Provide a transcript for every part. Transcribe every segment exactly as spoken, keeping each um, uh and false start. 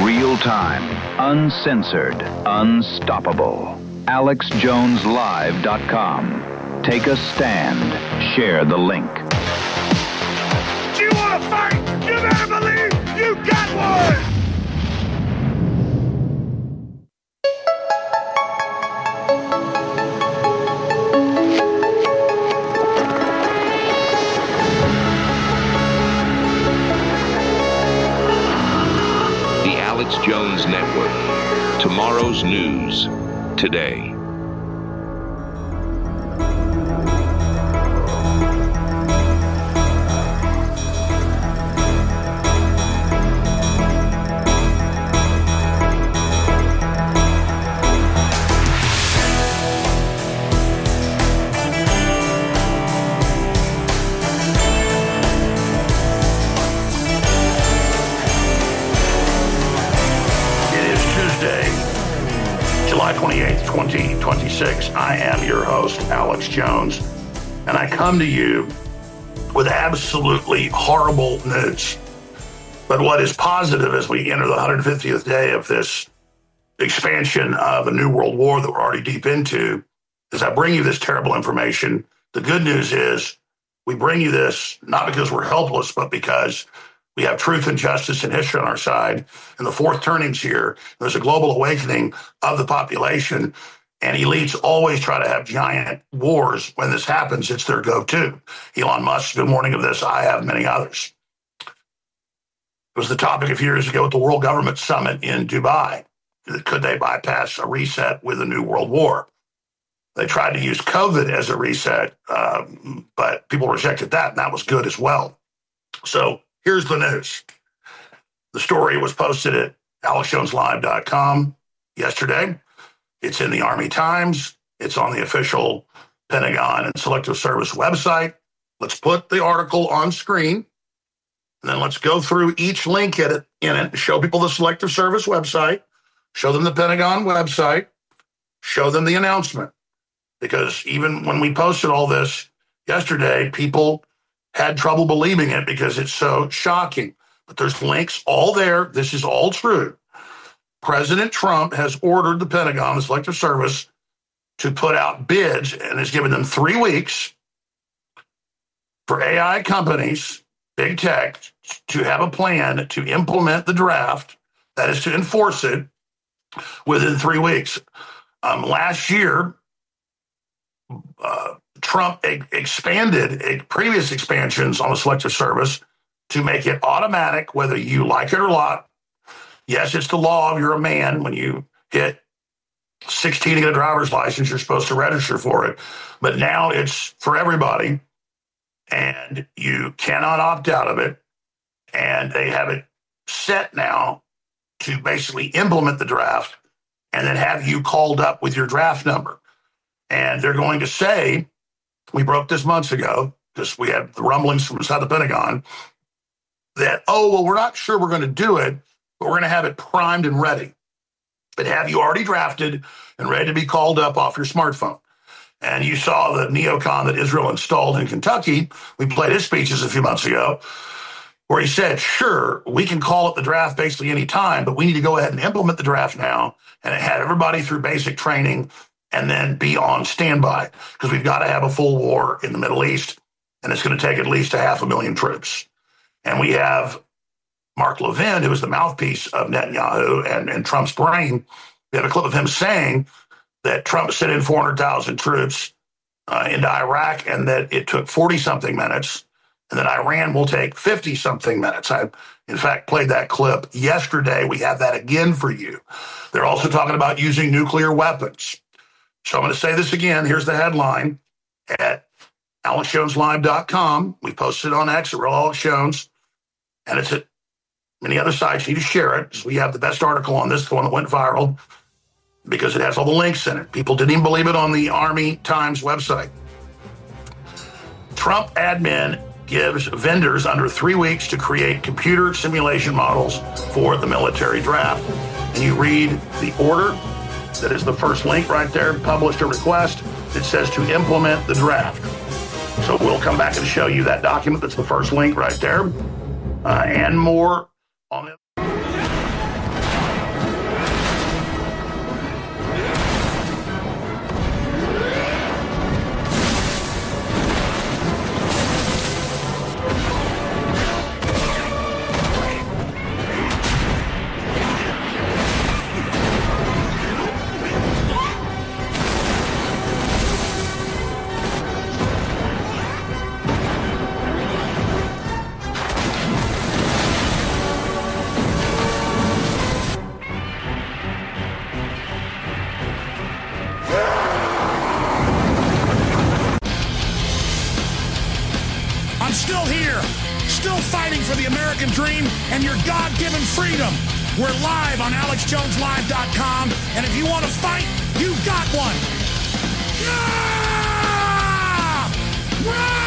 Real time, uncensored, unstoppable. Alex Jones Live dot com. Take a stand. Share the link. Do you want to fight? You better believe you got one! The Alex Jones Network. Tomorrow's news today. July twenty-eighth, twenty twenty-six. I am your host, Alex Jones, and I come to you with absolutely horrible news. But what is positive as we enter the one hundred fiftieth day of this expansion of a new world war that we're already deep into is I bring you this terrible information. The good news is we bring you this not because we're helpless, but because we have truth and justice and history on our side. And the fourth turning's here. There's a global awakening of the population. And elites always try to have giant wars. When this happens, it's their go-to. Elon Musk's been warning of this. I have many others. It was the topic a few years ago at the World Government Summit in Dubai. Could they bypass a reset with a new world war? They tried to use COVID as a reset, uh, but people rejected that, and that was good as well. So here's the news. The story was posted at Alex Jones Live dot com yesterday. It's in the Army Times. It's on the official Pentagon and Selective Service website. Let's put the article on screen, and then let's go through each link in it, in it, show people the Selective Service website, show them the Pentagon website, show them the announcement. Because even when we posted all this yesterday, people had trouble believing it because it's so shocking. But there's links all there. This is all true. President Trump has ordered the Pentagon, the Selective Service, to put out bids and has given them three weeks for A I companies, big tech, to have a plan to implement the draft, that is to enforce it within three weeks. Um, last year, uh, Trump e- expanded e- previous expansions on the Selective Service to make it automatic, whether you like it or not. Yes, it's the law. If you're a man, when you hit sixteen to get a driver's license, you're supposed to register for it. But now it's for everybody, and you cannot opt out of it. And they have it set now to basically implement the draft and then have you called up with your draft number. And they're going to say, we broke this months ago because we had the rumblings from inside the Pentagon that, oh, well, we're not sure we're going to do it, but we're going to have it primed and ready. But have you already drafted and ready to be called up off your smartphone? And you saw the neocon that Israel installed in Kentucky. We played his speeches a few months ago where he said, sure, we can call it the draft basically any time, but we need to go ahead and implement the draft now and have everybody through basic training and then be on standby because we've got to have a full war in the Middle East, and it's going to take at least a half a million troops. And we have Mark Levin, who is the mouthpiece of Netanyahu and, and Trump's brain. We have a clip of him saying that Trump sent in four hundred thousand troops uh, into Iraq and that it took forty-something minutes, and that Iran will take fifty-something minutes. I, in fact, played that clip yesterday. We have that again for you. They're also talking about using nuclear weapons. So I'm going to say this again. Here's the headline at Alex Jones Live dot com. We posted it on X at Real Alex Jones, and it's at many other sites. You need to share it because we have the best article on this, the one that went viral, because it has all the links in it. People didn't even believe it on the Army Times website. Trump admin gives vendors under three weeks to create computer simulation models for the military draft. And you read the order. That is the first link right there, published a request. It says to implement the draft. So we'll come back and show you that document. That's the first link right there. Uh, and more on it. freedom. We're live on alex jones live dot com, and if you want to fight, you've got one. Yeah! Yeah!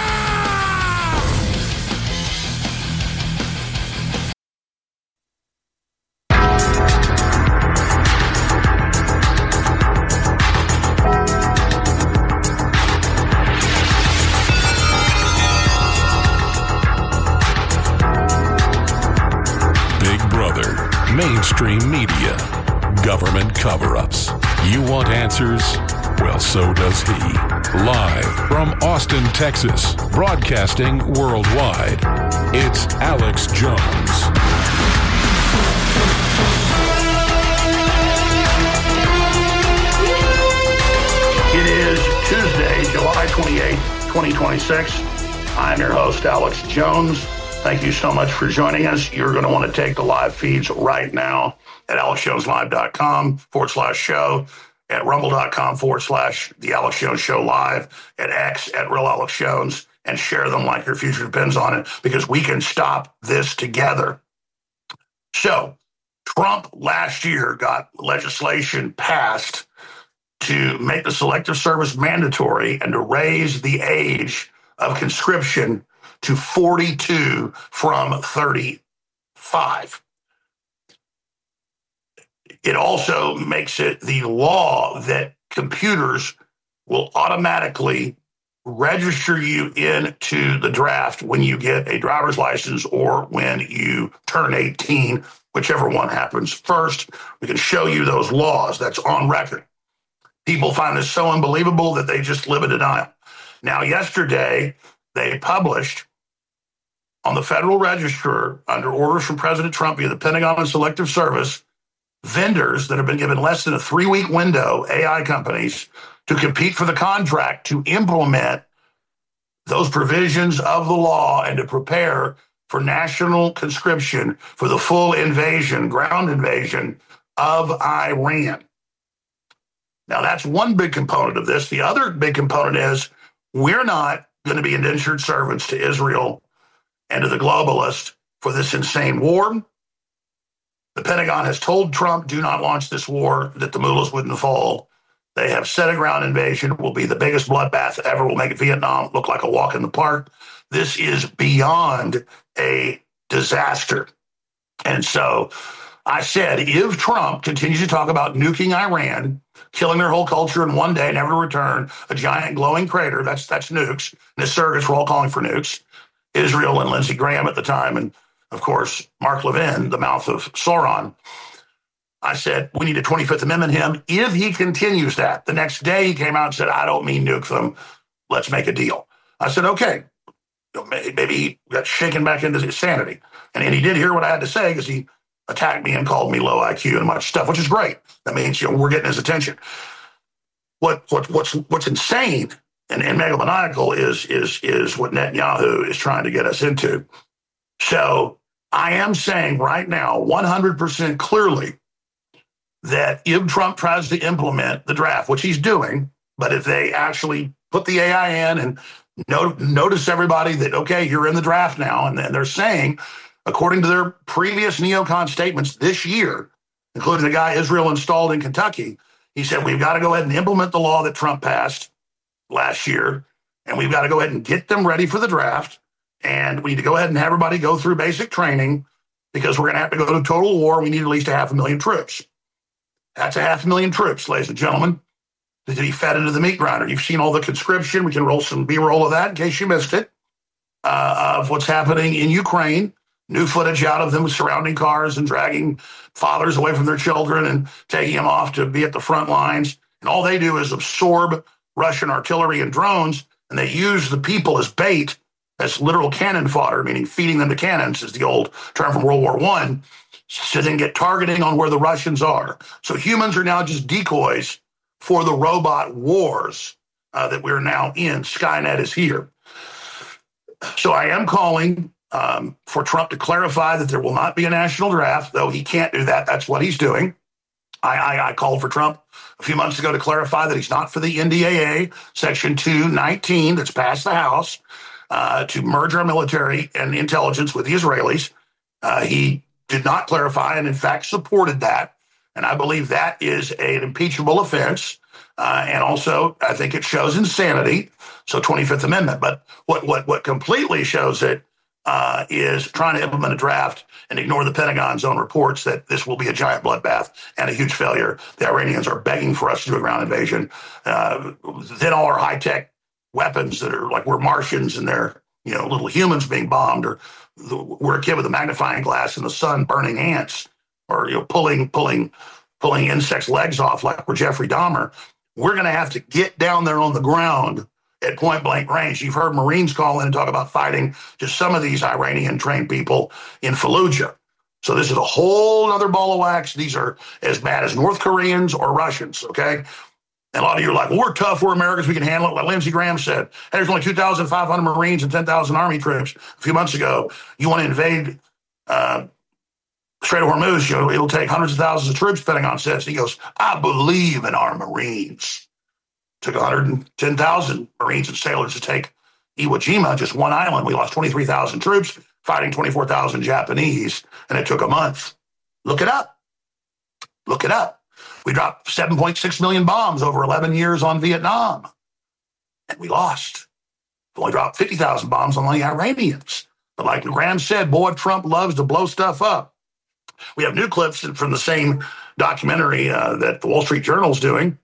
Mainstream media, government cover-ups. You want answers? Well, so does he. Live from Austin, Texas, broadcasting worldwide, it's Alex Jones. It is Tuesday, July twenty-eighth, twenty twenty-six. I'm your host, Alex Jones. Thank you so much for joining us. You're going to want to take the live feeds right now at alex jones live dot com forward slash show, at rumble.com forward slash the Alex Jones Show Live, at X at Real Alex Jones, and share them like your future depends on it, because we can stop this together. So, Trump last year got legislation passed to make the Selective Service mandatory and to raise the age of conscription to forty-two from thirty-five. It also makes it the law that computers will automatically register you into the draft when you get a driver's license or when you turn eighteen, whichever one happens first. We can show you those laws. That's on record. People find this so unbelievable that they just live in denial. Now, yesterday, they published on the Federal Register, under orders from President Trump via the Pentagon and Selective Service, vendors that have been given less than a three-week window, A I companies, to compete for the contract to implement those provisions of the law and to prepare for national conscription for the full invasion, ground invasion of Iran. Now, that's one big component of this. The other big component is we're not going to be indentured servants to Israel and to the globalists for this insane war. The Pentagon has told Trump, do not launch this war, that the mullahs wouldn't fall. They have said a ground invasion will be the biggest bloodbath ever, will make Vietnam look like a walk in the park. This is beyond a disaster. And so I said, if Trump continues to talk about nuking Iran, killing their whole culture in one day, never to return, a giant glowing crater, that's that's nukes, and the surrogates were all calling for nukes, Israel and Lindsey Graham at the time, and of course, Mark Levin, the mouth of Sauron. I said, we need a twenty-fifth Amendment him. If he continues that, the next day he came out and said, I don't mean nuke them. Let's make a deal. I said, okay. Maybe he got shaken back into his sanity. And, and he did hear what I had to say because he attacked me and called me low I Q and much stuff, which is great. That means, you know, we're getting his attention. What, what, what's, what's insane and, and megalomaniacal is, is, is what Netanyahu is trying to get us into. So I am saying right now, one hundred percent clearly, that if Trump tries to implement the draft, which he's doing, but if they actually put the A I in and not, notice everybody that, okay, you're in the draft now, and then they're saying, according to their previous neocon statements this year, including the guy Israel installed in Kentucky, he said, we've got to go ahead and implement the law that Trump passed last year, and we've got to go ahead and get them ready for the draft, and we need to go ahead and have everybody go through basic training because we're going to have to go to total war. We need at least a half a million troops. That's a half a million troops, ladies and gentlemen, that he fed into the meat grinder. You've seen all the conscription. We can roll some B-roll of that in case you missed it, uh, of what's happening in Ukraine. New footage out of them with surrounding cars and dragging fathers away from their children and taking them off to be at the front lines. And all they do is absorb Russian artillery and drones, and they use the people as bait, as literal cannon fodder, meaning feeding them to cannons is the old term from World War One, to then get targeting on where the Russians are. So humans are now just decoys for the robot wars uh, that we're now in. Skynet is here. So I am calling um, for Trump to clarify that there will not be a national draft, though he can't do that. That's what he's doing. I, I, I called for Trump a few months ago to clarify that he's not for the N D A A, Section two nineteen that's passed the House, uh, to merge our military and intelligence with the Israelis. Uh, he did not clarify and, in fact, supported that. And I believe that is an impeachable offense. Uh, and also, I think it shows insanity. So twenty-fifth Amendment. But what what what completely shows it uh, is trying to implement a draft and ignore the Pentagon's own reports that this will be a giant bloodbath and a huge failure. The Iranians are begging for us to do a ground invasion. Uh, then all our high-tech weapons that are like we're Martians and they're, you know, little humans being bombed, or the, we're a kid with a magnifying glass in the sun burning ants, or, you know, pulling pulling pulling insects' legs off like we're Jeffrey Dahmer. We're going to have to get down there on the ground at point blank range. You've heard Marines call in and talk about fighting just some of these Iranian trained people in Fallujah. So this is a whole other ball of wax. These are as bad as North Koreans or Russians, okay? And a lot of you are like, well, we're tough, we're Americans, we can handle it. Like Lindsey Graham said, hey, there's only two thousand five hundred Marines and ten thousand Army troops a few months ago. You want to invade uh, Strait of Hormuz, you know, it'll take hundreds of thousands of troops, Pentagon says. He goes, I believe in our Marines. Took one hundred ten thousand Marines and sailors to take Iwo Jima, just one island. We lost twenty-three thousand troops fighting twenty-four thousand Japanese, and it took a month. Look it up. Look it up. We dropped seven point six million bombs over eleven years on Vietnam, and we lost. We only dropped fifty thousand bombs on the Iranians. But like Graham said, boy, Trump loves to blow stuff up. We have new clips from the same documentary uh, that the Wall Street Journal is doing.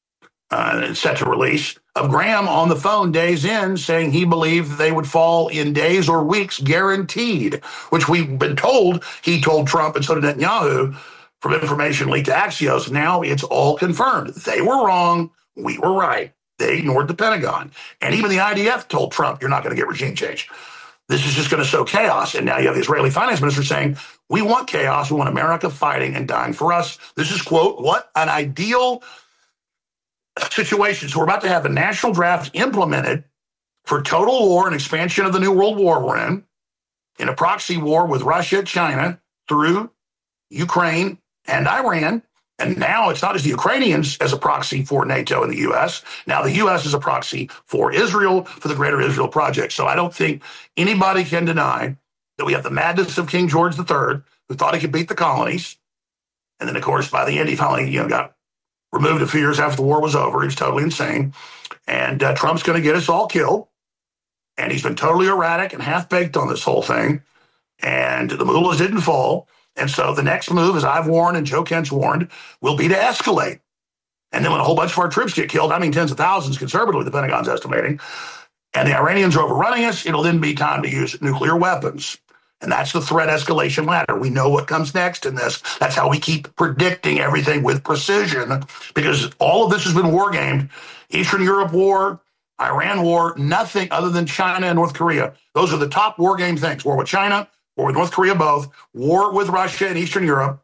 Uh, set to release, of Graham on the phone days in saying he believed they would fall in days or weeks guaranteed, which we've been told he told Trump and so did Netanyahu from information leaked to Axios. Now it's all confirmed. They were wrong. We were right. They ignored the Pentagon. And even the I D F told Trump, you're not going to get regime change. This is just going to sow chaos. And now you have the Israeli finance minister saying, we want chaos. We want America fighting and dying for us. This is, quote, what an ideal situation. So we're about to have a national draft implemented for total war and expansion of the new world war we're in, in a proxy war with Russia, China, through Ukraine and Iran. And now it's not just the Ukrainians as a proxy for NATO and the U S. Now the U S is a proxy for Israel, for the Greater Israel Project. So I don't think anybody can deny that we have the madness of King George the Third, who thought he could beat the colonies. And then, of course, by the end, he finally, you know, got removed a few years after the war was over. He was totally insane. And uh, Trump's going to get us all killed. And he's been totally erratic and half-baked on this whole thing. And the mullahs didn't fall. And so the next move, as I've warned and Joe Kent's warned, will be to escalate. And then when a whole bunch of our troops get killed, I mean tens of thousands conservatively, the Pentagon's estimating, and the Iranians are overrunning us, it'll then be time to use nuclear weapons. And that's the threat escalation ladder. We know what comes next in this. That's how we keep predicting everything with precision, because all of this has been war gamed. Eastern Europe war, Iran war, nothing other than China and North Korea. Those are the top war game things. War with China, war with North Korea both, war with Russia and Eastern Europe,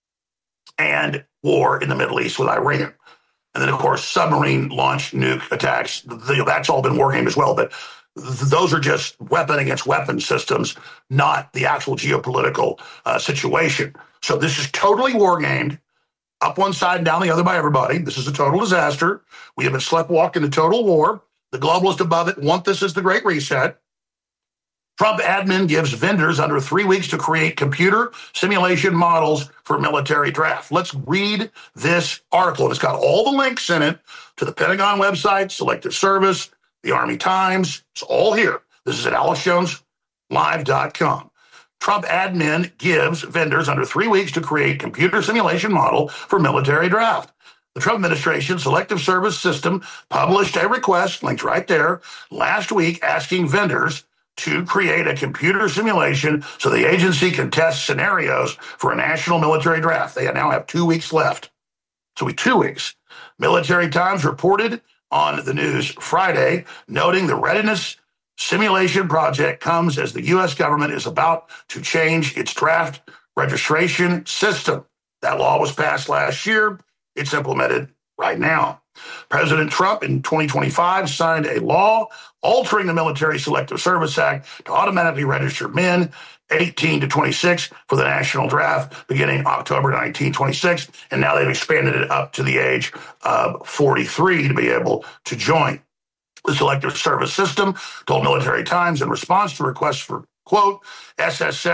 and war in the Middle East with Iran. And then, of course, submarine launch nuke attacks. That's all been war game as well. But those are just weapon against weapon systems, not the actual geopolitical uh, situation. So this is totally war gamed, up one side and down the other by everybody. This is a total disaster. We have been sleptwalked into total war. The globalists above it want this as the Great Reset. Trump admin gives vendors under three weeks to create computer simulation models for military draft. Let's read this article. It's got all the links in it to the Pentagon website, Selective Service, the Army Times. It's all here. This is at alex jones live dot com. Trump admin gives vendors under three weeks to create computer simulation model for military draft. The Trump administration Selective Service System published a request, linked right there, last week asking vendors to create a computer simulation so the agency can test scenarios for a national military draft. They now have two weeks left. So we two weeks. Military Times reported on the news Friday, noting the readiness simulation project comes as the U S government is about to change its draft registration system. That law was passed last year. It's implemented right now. President Trump in twenty twenty-five signed a law altering the Military Selective Service Act to automatically register men eighteen to twenty-six for the national draft beginning October nineteenth, twenty-six. And now they've expanded it up to the age of forty-three to be able to join. The Selective Service System told Military Times in response to requests for, quote, S S S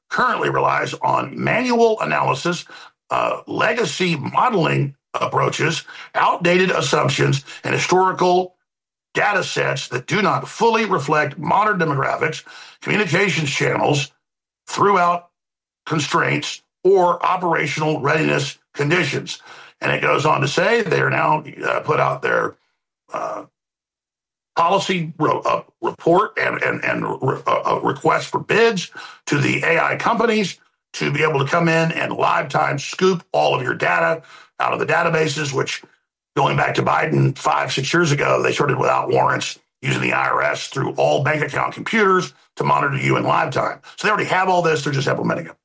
currently relies on manual analysis, uh, legacy modeling approaches, outdated assumptions, and historical data sets that do not fully reflect modern demographics, communications channels, throughout constraints, or operational readiness conditions. And it goes on to say they are now uh, put out their uh, policy ro- uh, report and, and, and re- uh, request for bids to the A I companies to be able to come in and live time scoop all of your data out of the databases, which going back to Biden five, six years ago, they started without warrants using the I R S through all bank account computers to monitor you in live time. So they already have all this. They're just implementing it.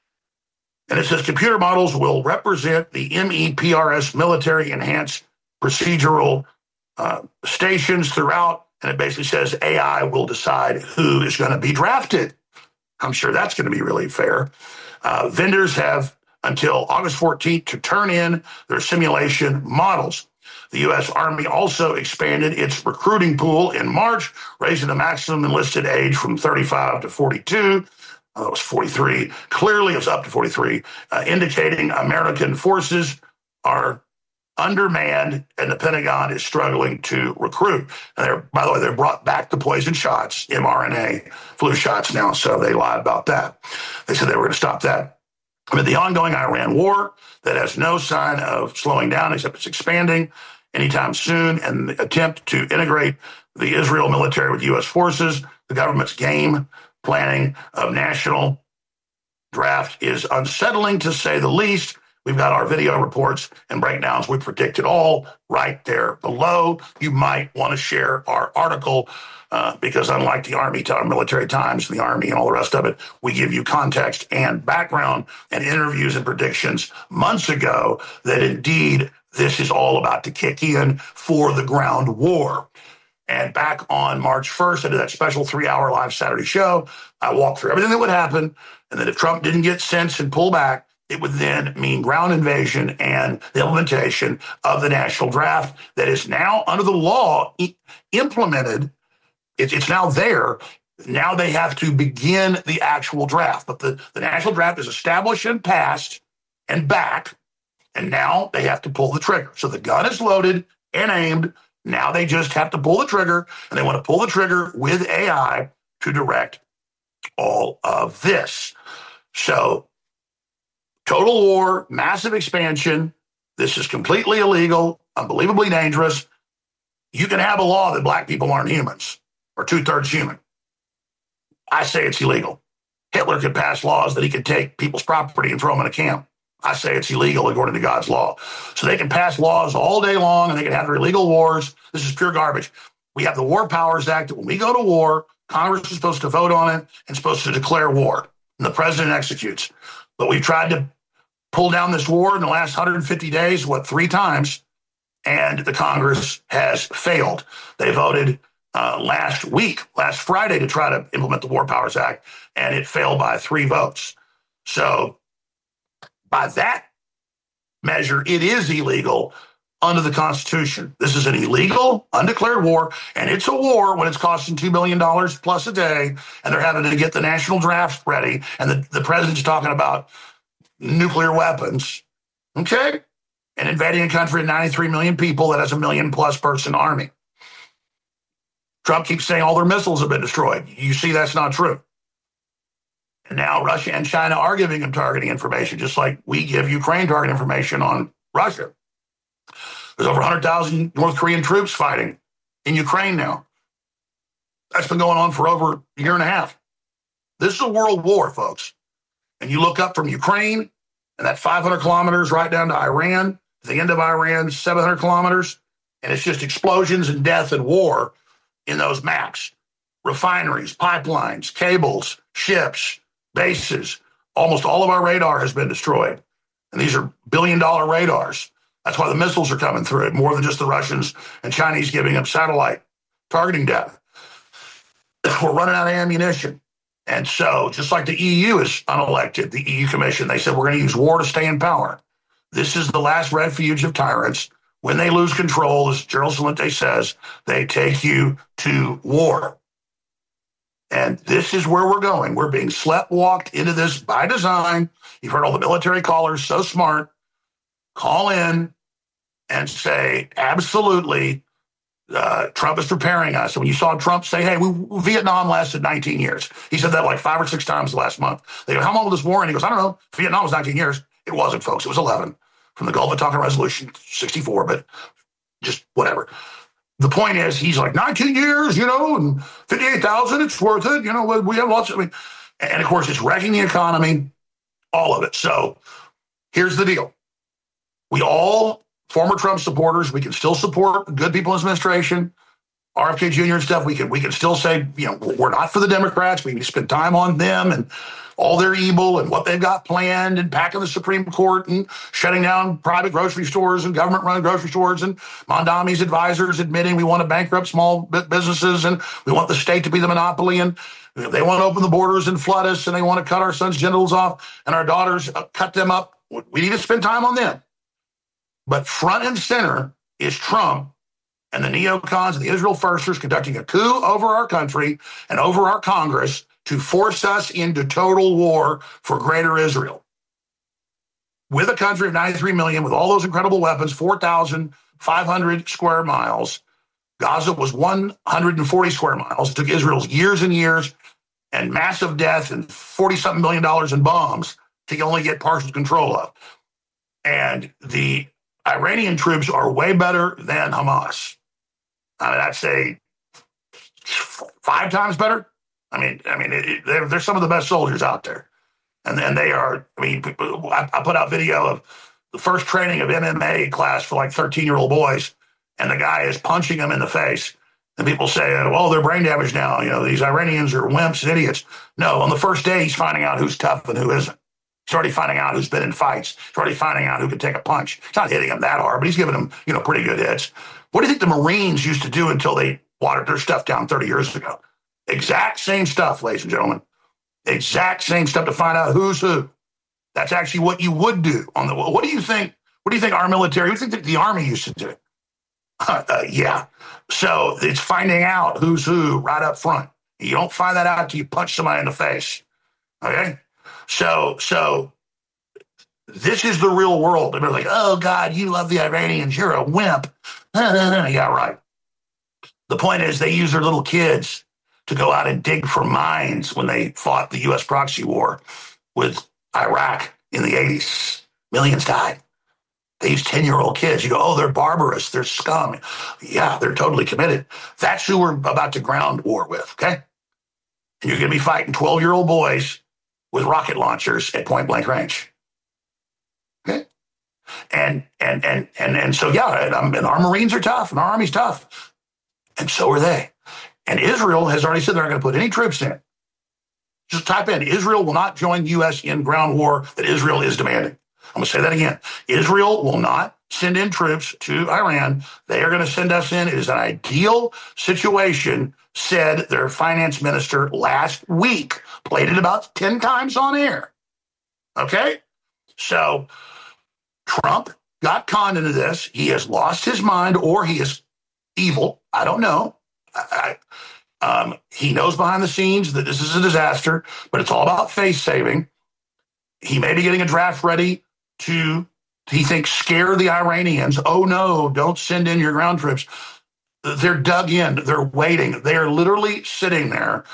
And it says computer models will represent the M E P R S military enhanced procedural uh, stations throughout. And it basically says A I will decide who is going to be drafted. I'm sure that's going to be really fair. Uh, vendors have until August fourteenth to turn in their simulation models. The U S Army also expanded its recruiting pool in March, raising the maximum enlisted age from thirty-five to forty-two. Uh, it was forty-three. Clearly, it was up to forty-three, uh, indicating American forces are undermanned and the Pentagon is struggling to recruit. And they're, by the way, they're brought back the poison shots, mRNA flu shots now, so they lied about that. They said they were going to stop that. Amid the ongoing Iran war that has no sign of slowing down, except it's expanding anytime soon, and the attempt to integrate the Israel military with U S forces, the government's game planning of national draft is unsettling, to say the least. We've got our video reports and breakdowns. We predict it all right there below. You might want to share our article uh, because unlike the Army, Military Times, the Army, and all the rest of it, we give you context and background and interviews and predictions months ago that indeed this is all about to kick in for the ground war. And back on March first, I did that special three-hour live Saturday show. I walked through everything that would happen, and that if Trump didn't get sense and pull back, it would then mean ground invasion and the implementation of the national draft that is now under the law e- implemented. It, it's now there. Now they have to begin the actual draft. But the, the national draft is established and passed and back, and now they have to pull the trigger. So the gun is loaded and aimed. Now they just have to pull the trigger, and they want to pull the trigger with A I to direct all of this. So total war, massive expansion. This is completely illegal, unbelievably dangerous. You can have a law that black people aren't humans or two-thirds human. I say it's illegal. Hitler could pass laws that he could take people's property and throw them in a camp. I say it's illegal according to God's law. So they can pass laws all day long and they can have their illegal wars. This is pure garbage. We have the War Powers Act. When we go to war, Congress is supposed to vote on it and supposed to declare war. And the president executes. But we've tried to pull down this war in the last one hundred fifty days, what, three times, and the Congress has failed. They voted uh, last week, last Friday, to try to implement the War Powers Act, and it failed by three votes. So by that measure, it is illegal under the Constitution. This is an illegal, undeclared war, and it's a war when it's costing two billion dollars plus a day, and they're having to get the national draft ready, and the, the president's talking about nuclear weapons, okay? And invading a country of ninety-three million people that has a million plus person army. Trump keeps saying all their missiles have been destroyed. You see that's not true. And now Russia and China are giving them targeting information, just like we give Ukraine targeting information on Russia. There's over one hundred thousand North Korean troops fighting in Ukraine now. That's been going on for over a year and a half. This is a world war, folks. And you look up from Ukraine, and that five hundred kilometers right down to Iran, to the end of Iran, seven hundred kilometers, and it's just explosions and death and war in those maps. Refineries, pipelines, cables, ships, bases. Almost all of our radar has been destroyed. And these are billion-dollar radars. That's why the missiles are coming through it, more than just the Russians and Chinese giving them satellite targeting data. We're running out of ammunition. And so, just like the E U is unelected, the E U Commission, they said, we're going to use war to stay in power. This is the last refuge of tyrants. When they lose control, as Gerald Celente says, they take you to war. And this is where we're going. We're being sleptwalked into this by design. You've heard all the military callers, so smart, call in and say, absolutely, uh, Trump is preparing us. And when you saw Trump say, hey, we, Vietnam lasted nineteen years. He said that like five or six times last month. They go, how long was this war? And he goes, I don't know. Vietnam was nineteen years. It wasn't, folks. It was eleven from the Gulf of Tonkin Resolution, sixty-four, but just whatever. The point is, he's like, nineteen years, you know, and fifty-eight thousand, it's worth it. You know, we have lots of, I mean, and of course, it's wrecking the economy, all of it. So here's the deal. We all, former Trump supporters, we can still support good people in his administration, R F K Junior and stuff. We can, we can still say, you know, we're not for the Democrats. We need to spend time on them and all their evil and what they've got planned and packing the Supreme Court and shutting down private grocery stores and government-run grocery stores and Mondami's advisors admitting we want to bankrupt small businesses and we want the state to be the monopoly and they want to open the borders and flood us and they want to cut our sons' genitals off and our daughters, uh, cut them up. We need to spend time on them. But front and center is Trump and the neocons and the Israel firsters conducting a coup over our country and over our Congress to force us into total war for greater Israel. With a country of ninety-three million, with all those incredible weapons, four thousand five hundred square miles, Gaza was one hundred forty square miles. It took Israel years and years and massive death and forty-something million dollars in bombs to only get partial control of. And the Iranian troops are way better than Hamas. I mean, I'd say five times better. I mean, I mean, it, it, they're, they're some of the best soldiers out there. And then they are, I mean, I, I put out video of the first training of M M A class for like thirteen-year-old boys, and the guy is punching them in the face. And people say, well, they're brain damaged now. You know, these Iranians are wimps and idiots. No, on the first day, he's finding out who's tough and who isn't. He's already finding out who's been in fights. He's already finding out who can take a punch. He's not hitting him that hard, but he's giving them, you know, pretty good hits. What do you think the Marines used to do until they watered their stuff down thirty years ago? Exact same stuff, ladies and gentlemen. Exact same stuff to find out who's who. That's actually what you would do on the. What do you think? What do you think our military? What do you think the Army used to do? Uh, uh, yeah. So it's finding out who's who right up front. You don't find that out until you punch somebody in the face. Okay. So so this is the real world. And they're like, oh God, you love the Iranians. You're a wimp. Yeah, right. The point is, they use their little kids to go out and dig for mines when they fought the U S proxy war with Iraq in the eighties. Millions died. They use ten-year-old kids. You go, oh, they're barbarous. They're scum. Yeah, they're totally committed. That's who we're about to ground war with, okay? And you're going to be fighting twelve-year-old boys with rocket launchers at point-blank range, okay? And and and and and so, yeah, and, um, and our Marines are tough, and our Army's tough, and so are they. And Israel has already said they're not going to put any troops in. Just type in, Israel will not join U S in ground war that Israel is demanding. I'm going to say that again. Israel will not send in troops to Iran. They are going to send us in. It is an ideal situation, said their finance minister last week. Played it about ten times on air. Okay? So Trump got conned into this. He has lost his mind, or he is evil. I don't know. I, um, he knows behind the scenes that this is a disaster, but it's all about face saving. He may be getting a draft ready to, he thinks, scare the Iranians. Oh no, don't send in your ground troops. They're dug in. They're waiting. They are literally sitting there.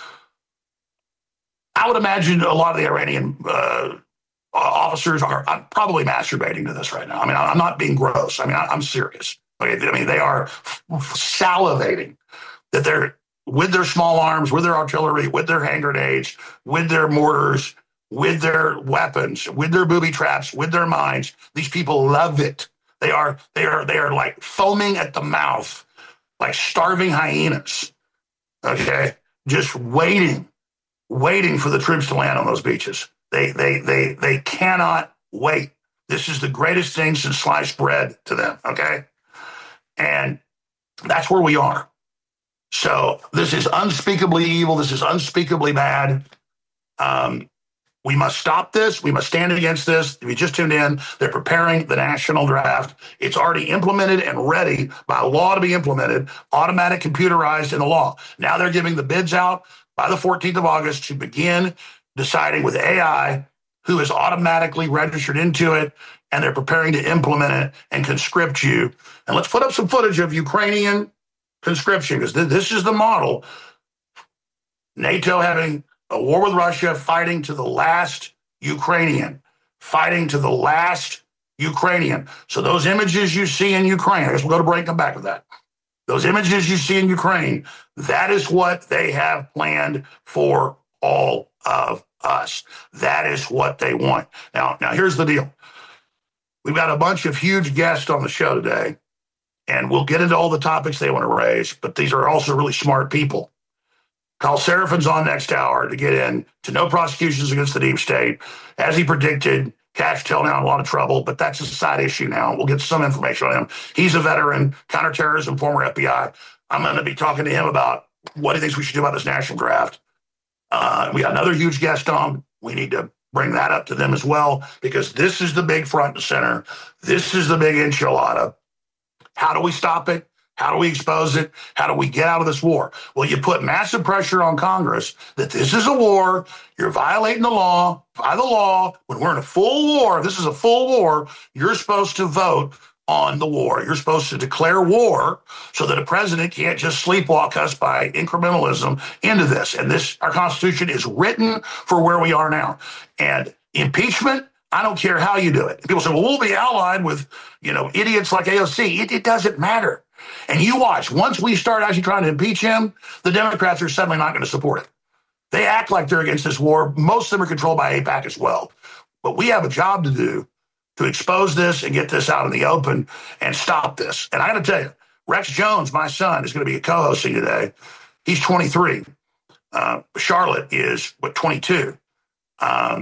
I would imagine a lot of the Iranian uh, officers are probably masturbating to this right now. I mean, I'm not being gross. I mean, I'm serious. Okay? I mean, they are salivating that they're with their small arms, with their artillery, with their hand grenades, with their mortars, with their weapons, with their booby traps, with their mines. These people love it. They are, they are, they are like foaming at the mouth, like starving hyenas. Okay, just waiting, waiting for the troops to land on those beaches. They, they, they, they cannot wait. This is the greatest thing since sliced bread to them. Okay, and that's where we are. So this is unspeakably evil. This is unspeakably bad. Um, we must stop this. We must stand against this. If you just tuned in, they're preparing the national draft. It's already implemented and ready by law to be implemented, automatic, computerized in the law. Now they're giving the bids out by the fourteenth of August to begin deciding with A I who is automatically registered into it, and they're preparing to implement it and conscript you. And let's put up some footage of Ukrainian conscription, because th- this is the model. NATO having a war with Russia, fighting to the last Ukrainian, fighting to the last Ukrainian. So those images you see in Ukraine, I guess we'll go to break and come back with that. Those images you see in Ukraine, that is what they have planned for all of us. That is what they want. Now, now here's the deal. We've got a bunch of huge guests on the show today, and we'll get into all the topics they want to raise, but these are also really smart people. Kyle Serafin's on next hour to get in to no prosecutions against the deep state. As he predicted, Cashtel now in a lot of trouble, but that's a side issue now. We'll get some information on him. He's a veteran, counterterrorism, former F B I. I'm going to be talking to him about what he thinks we should do about this national draft. Uh, we got another huge guest on. We need to bring that up to them as well, because this is the big front and center. This is the big enchilada. How do we stop it? How do we expose it? How do we get out of this war? Well, you put massive pressure on Congress that this is a war. You're violating the law. By the law, when we're in a full war, this is a full war, you're supposed to vote on the war. You're supposed to declare war so that a president can't just sleepwalk us by incrementalism into this. And this, our Constitution is written for where we are now. And impeachment, I don't care how you do it. People say, well, we'll be allied with, you know, idiots like A O C. It, it doesn't matter. And you watch, once we start actually trying to impeach him, the Democrats are suddenly not going to support it. They act like they're against this war. Most of them are controlled by AIPAC as well. But we have a job to do to expose this and get this out in the open and stop this. And I got to tell you, Rex Jones, my son, is going to be co-hosting today. He's twenty-three. Uh, Charlotte is, what, twenty-two. Um,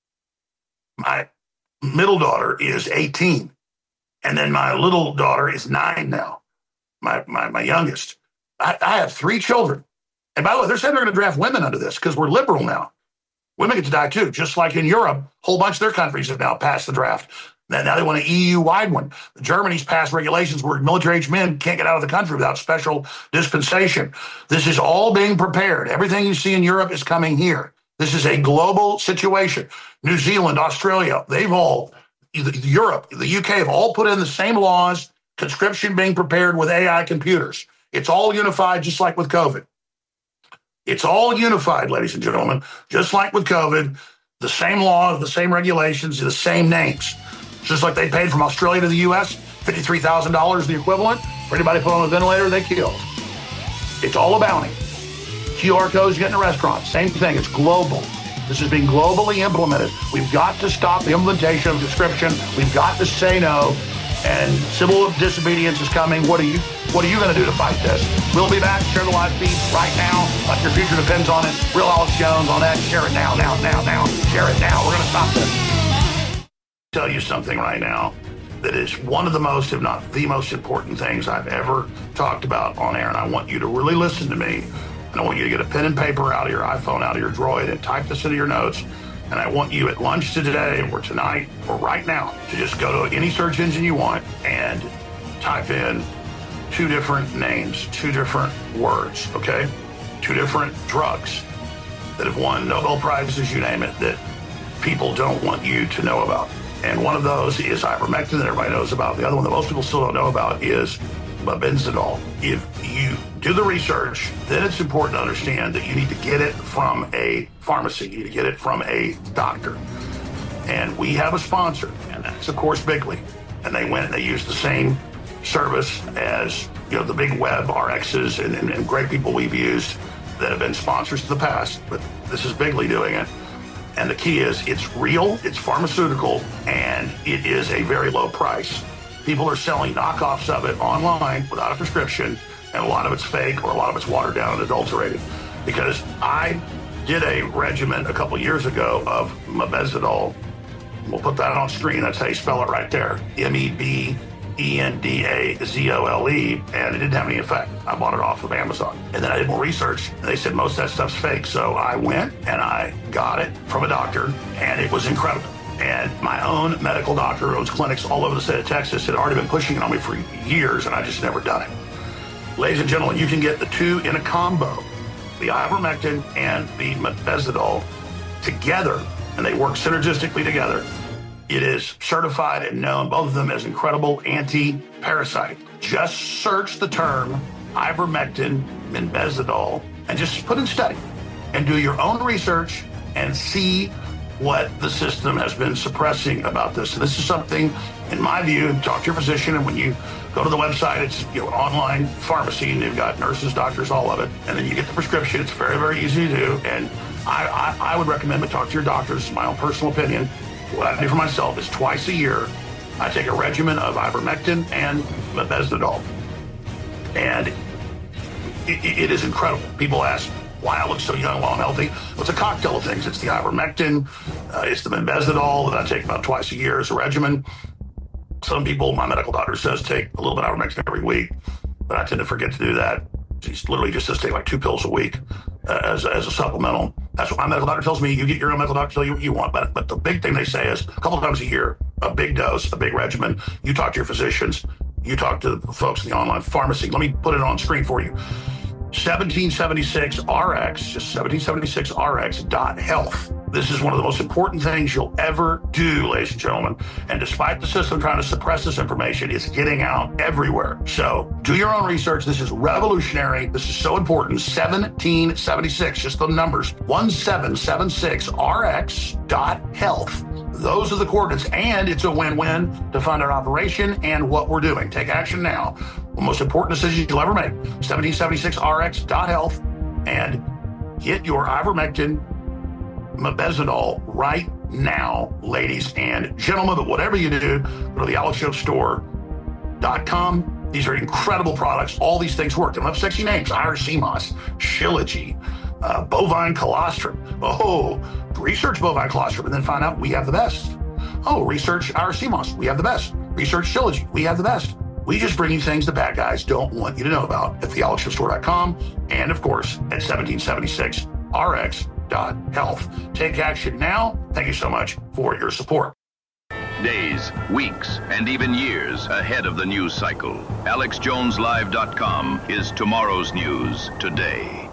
my middle daughter is eighteen. And then my little daughter is nine now, my my, my youngest. I, I have three children. And by the way, they're saying they're going to draft women under this because we're liberal now. Women get to die too, just like in Europe. A whole bunch of their countries have now passed the draft. Now they want an E U-wide one. Germany's passed regulations where military-aged men can't get out of the country without special dispensation. This is all being prepared. Everything you see in Europe is coming here. This is a global situation. New Zealand, Australia, they've all, Europe, the U K have all put in the same laws, conscription being prepared with A I computers. It's all unified, just like with COVID. It's all unified, ladies and gentlemen, just like with COVID. The same laws, the same regulations, the same names. Just like they paid from Australia to the U S, fifty-three thousand dollars the equivalent for anybody put on a ventilator they killed. It's all a bounty. Q R codes you get in a restaurant, same thing. It's global. This is being globally implemented. We've got to stop the implementation of conscription. We've got to say no. And civil disobedience is coming. What are you What are you going to do to fight this? We'll be back. Share the live feed right now. Like your future depends on it. Real Alex Jones on that. Share it now, now, now, now. Share it now. We're going to stop this. I'll tell you something right now that is one of the most, if not the most important things I've ever talked about on air. And I want you to really listen to me. And I want you to get a pen and paper out of your iPhone, out of your Droid, and type this into your notes. And I want you at lunch today or tonight or right now to just go to any search engine you want and type in two different names, two different words, okay? Two different drugs that have won Nobel Prizes, you name it, that people don't want you to know about. And one of those is ivermectin that everybody knows about. The other one that most people still don't know about is mebendazole. If you do the research, then it's important to understand that you need to get it from a pharmacy. You need to get it from a doctor. And we have a sponsor, and that's, of course, Bigley. And they went and they used the same service as, you know, the big web R Xs and, and, and great people we've used that have been sponsors in the past. But this is Bigley doing it. And the key is it's real, it's pharmaceutical, and it is a very low price. People are selling knockoffs of it online without a prescription, and a lot of it's fake or a lot of it's watered down and adulterated. Because I did a regimen a couple years ago of mebendazole. We'll put that on screen. That's how you spell it right there. M E B E N D A Z O L E, and it didn't have any effect. I bought it off of Amazon. And then I did more research, and they said most of that stuff's fake. So I went and I got it from a doctor, and it was incredible. And my own medical doctor who owns clinics all over the state of Texas had already been pushing it on me for years, and I just never done it. Ladies and gentlemen, you can get the two in a combo the ivermectin and the methylprednisolone together, and they work synergistically together. It is certified and known, both of them, as incredible anti-parasite. Just search the term ivermectin, methylprednisolone, and just put in study and do your own research and see what the system has been suppressing about this. So this is something, in my view, talk to your physician, and when you go to the website, it's, you know, an online pharmacy, and they've got nurses, doctors, all of it, and then you get the prescription. It's very, very easy to do, and I, I, I would recommend to talk to your doctor. This is my own personal opinion. What I do for myself is twice a year, I take a regimen of ivermectin and methylprednisolone, and it, it is incredible. People ask, why I look so young while I'm healthy? Well, it's a cocktail of things. It's the ivermectin, uh, it's the methylprednisolone that I take about twice a year as a regimen. Some people, my medical doctor says, take a little bit of ivermectin every week, but I tend to forget to do that. She's literally just says take like two pills a week uh, as, as a supplemental. That's what my medical doctor tells me. You get your own medical doctor tell you what you want. But, but the big thing they say is a couple of times a year, a big dose, a big regimen. You talk to your physicians. You talk to the folks in the online pharmacy. Let me put it on screen for you. seventeen seventy-six R X, just seventeen seventy-six R X dot health. This is one of the most important things you'll ever do, ladies and gentlemen. And despite the system trying to suppress this information, it's getting out everywhere. So do your own research. This is revolutionary. This is so important. seventeen seventy-six, just the numbers, seventeen seventy-six R X dot health. Those are the coordinates, and it's a win-win to fund our operation and what we're doing. Take action now. The most important decision you'll ever make. seventeen seventy-six R X dot health, and get your ivermectin, methylprednisolone right now, ladies and gentlemen. But whatever you do, go to the alex jones store dot com. These are incredible products. All these things work. They don't have sexy names. Iracemos, Shilajit, uh, bovine colostrum. Oh, research bovine colostrum and then find out we have the best. Oh, research Iracemos. We have the best. Research Shilajit. We have the best. We just bring you things the bad guys don't want you to know about at the alex jones store dot com and, of course, at seventeen seventy-six R X dot health. Take action now. Thank you so much for your support. Days, weeks, and even years ahead of the news cycle. alex jones live dot com is tomorrow's news today.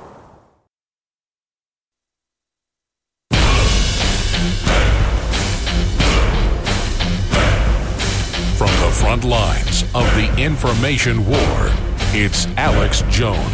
From the front lines of the information war, it's Alex Jones.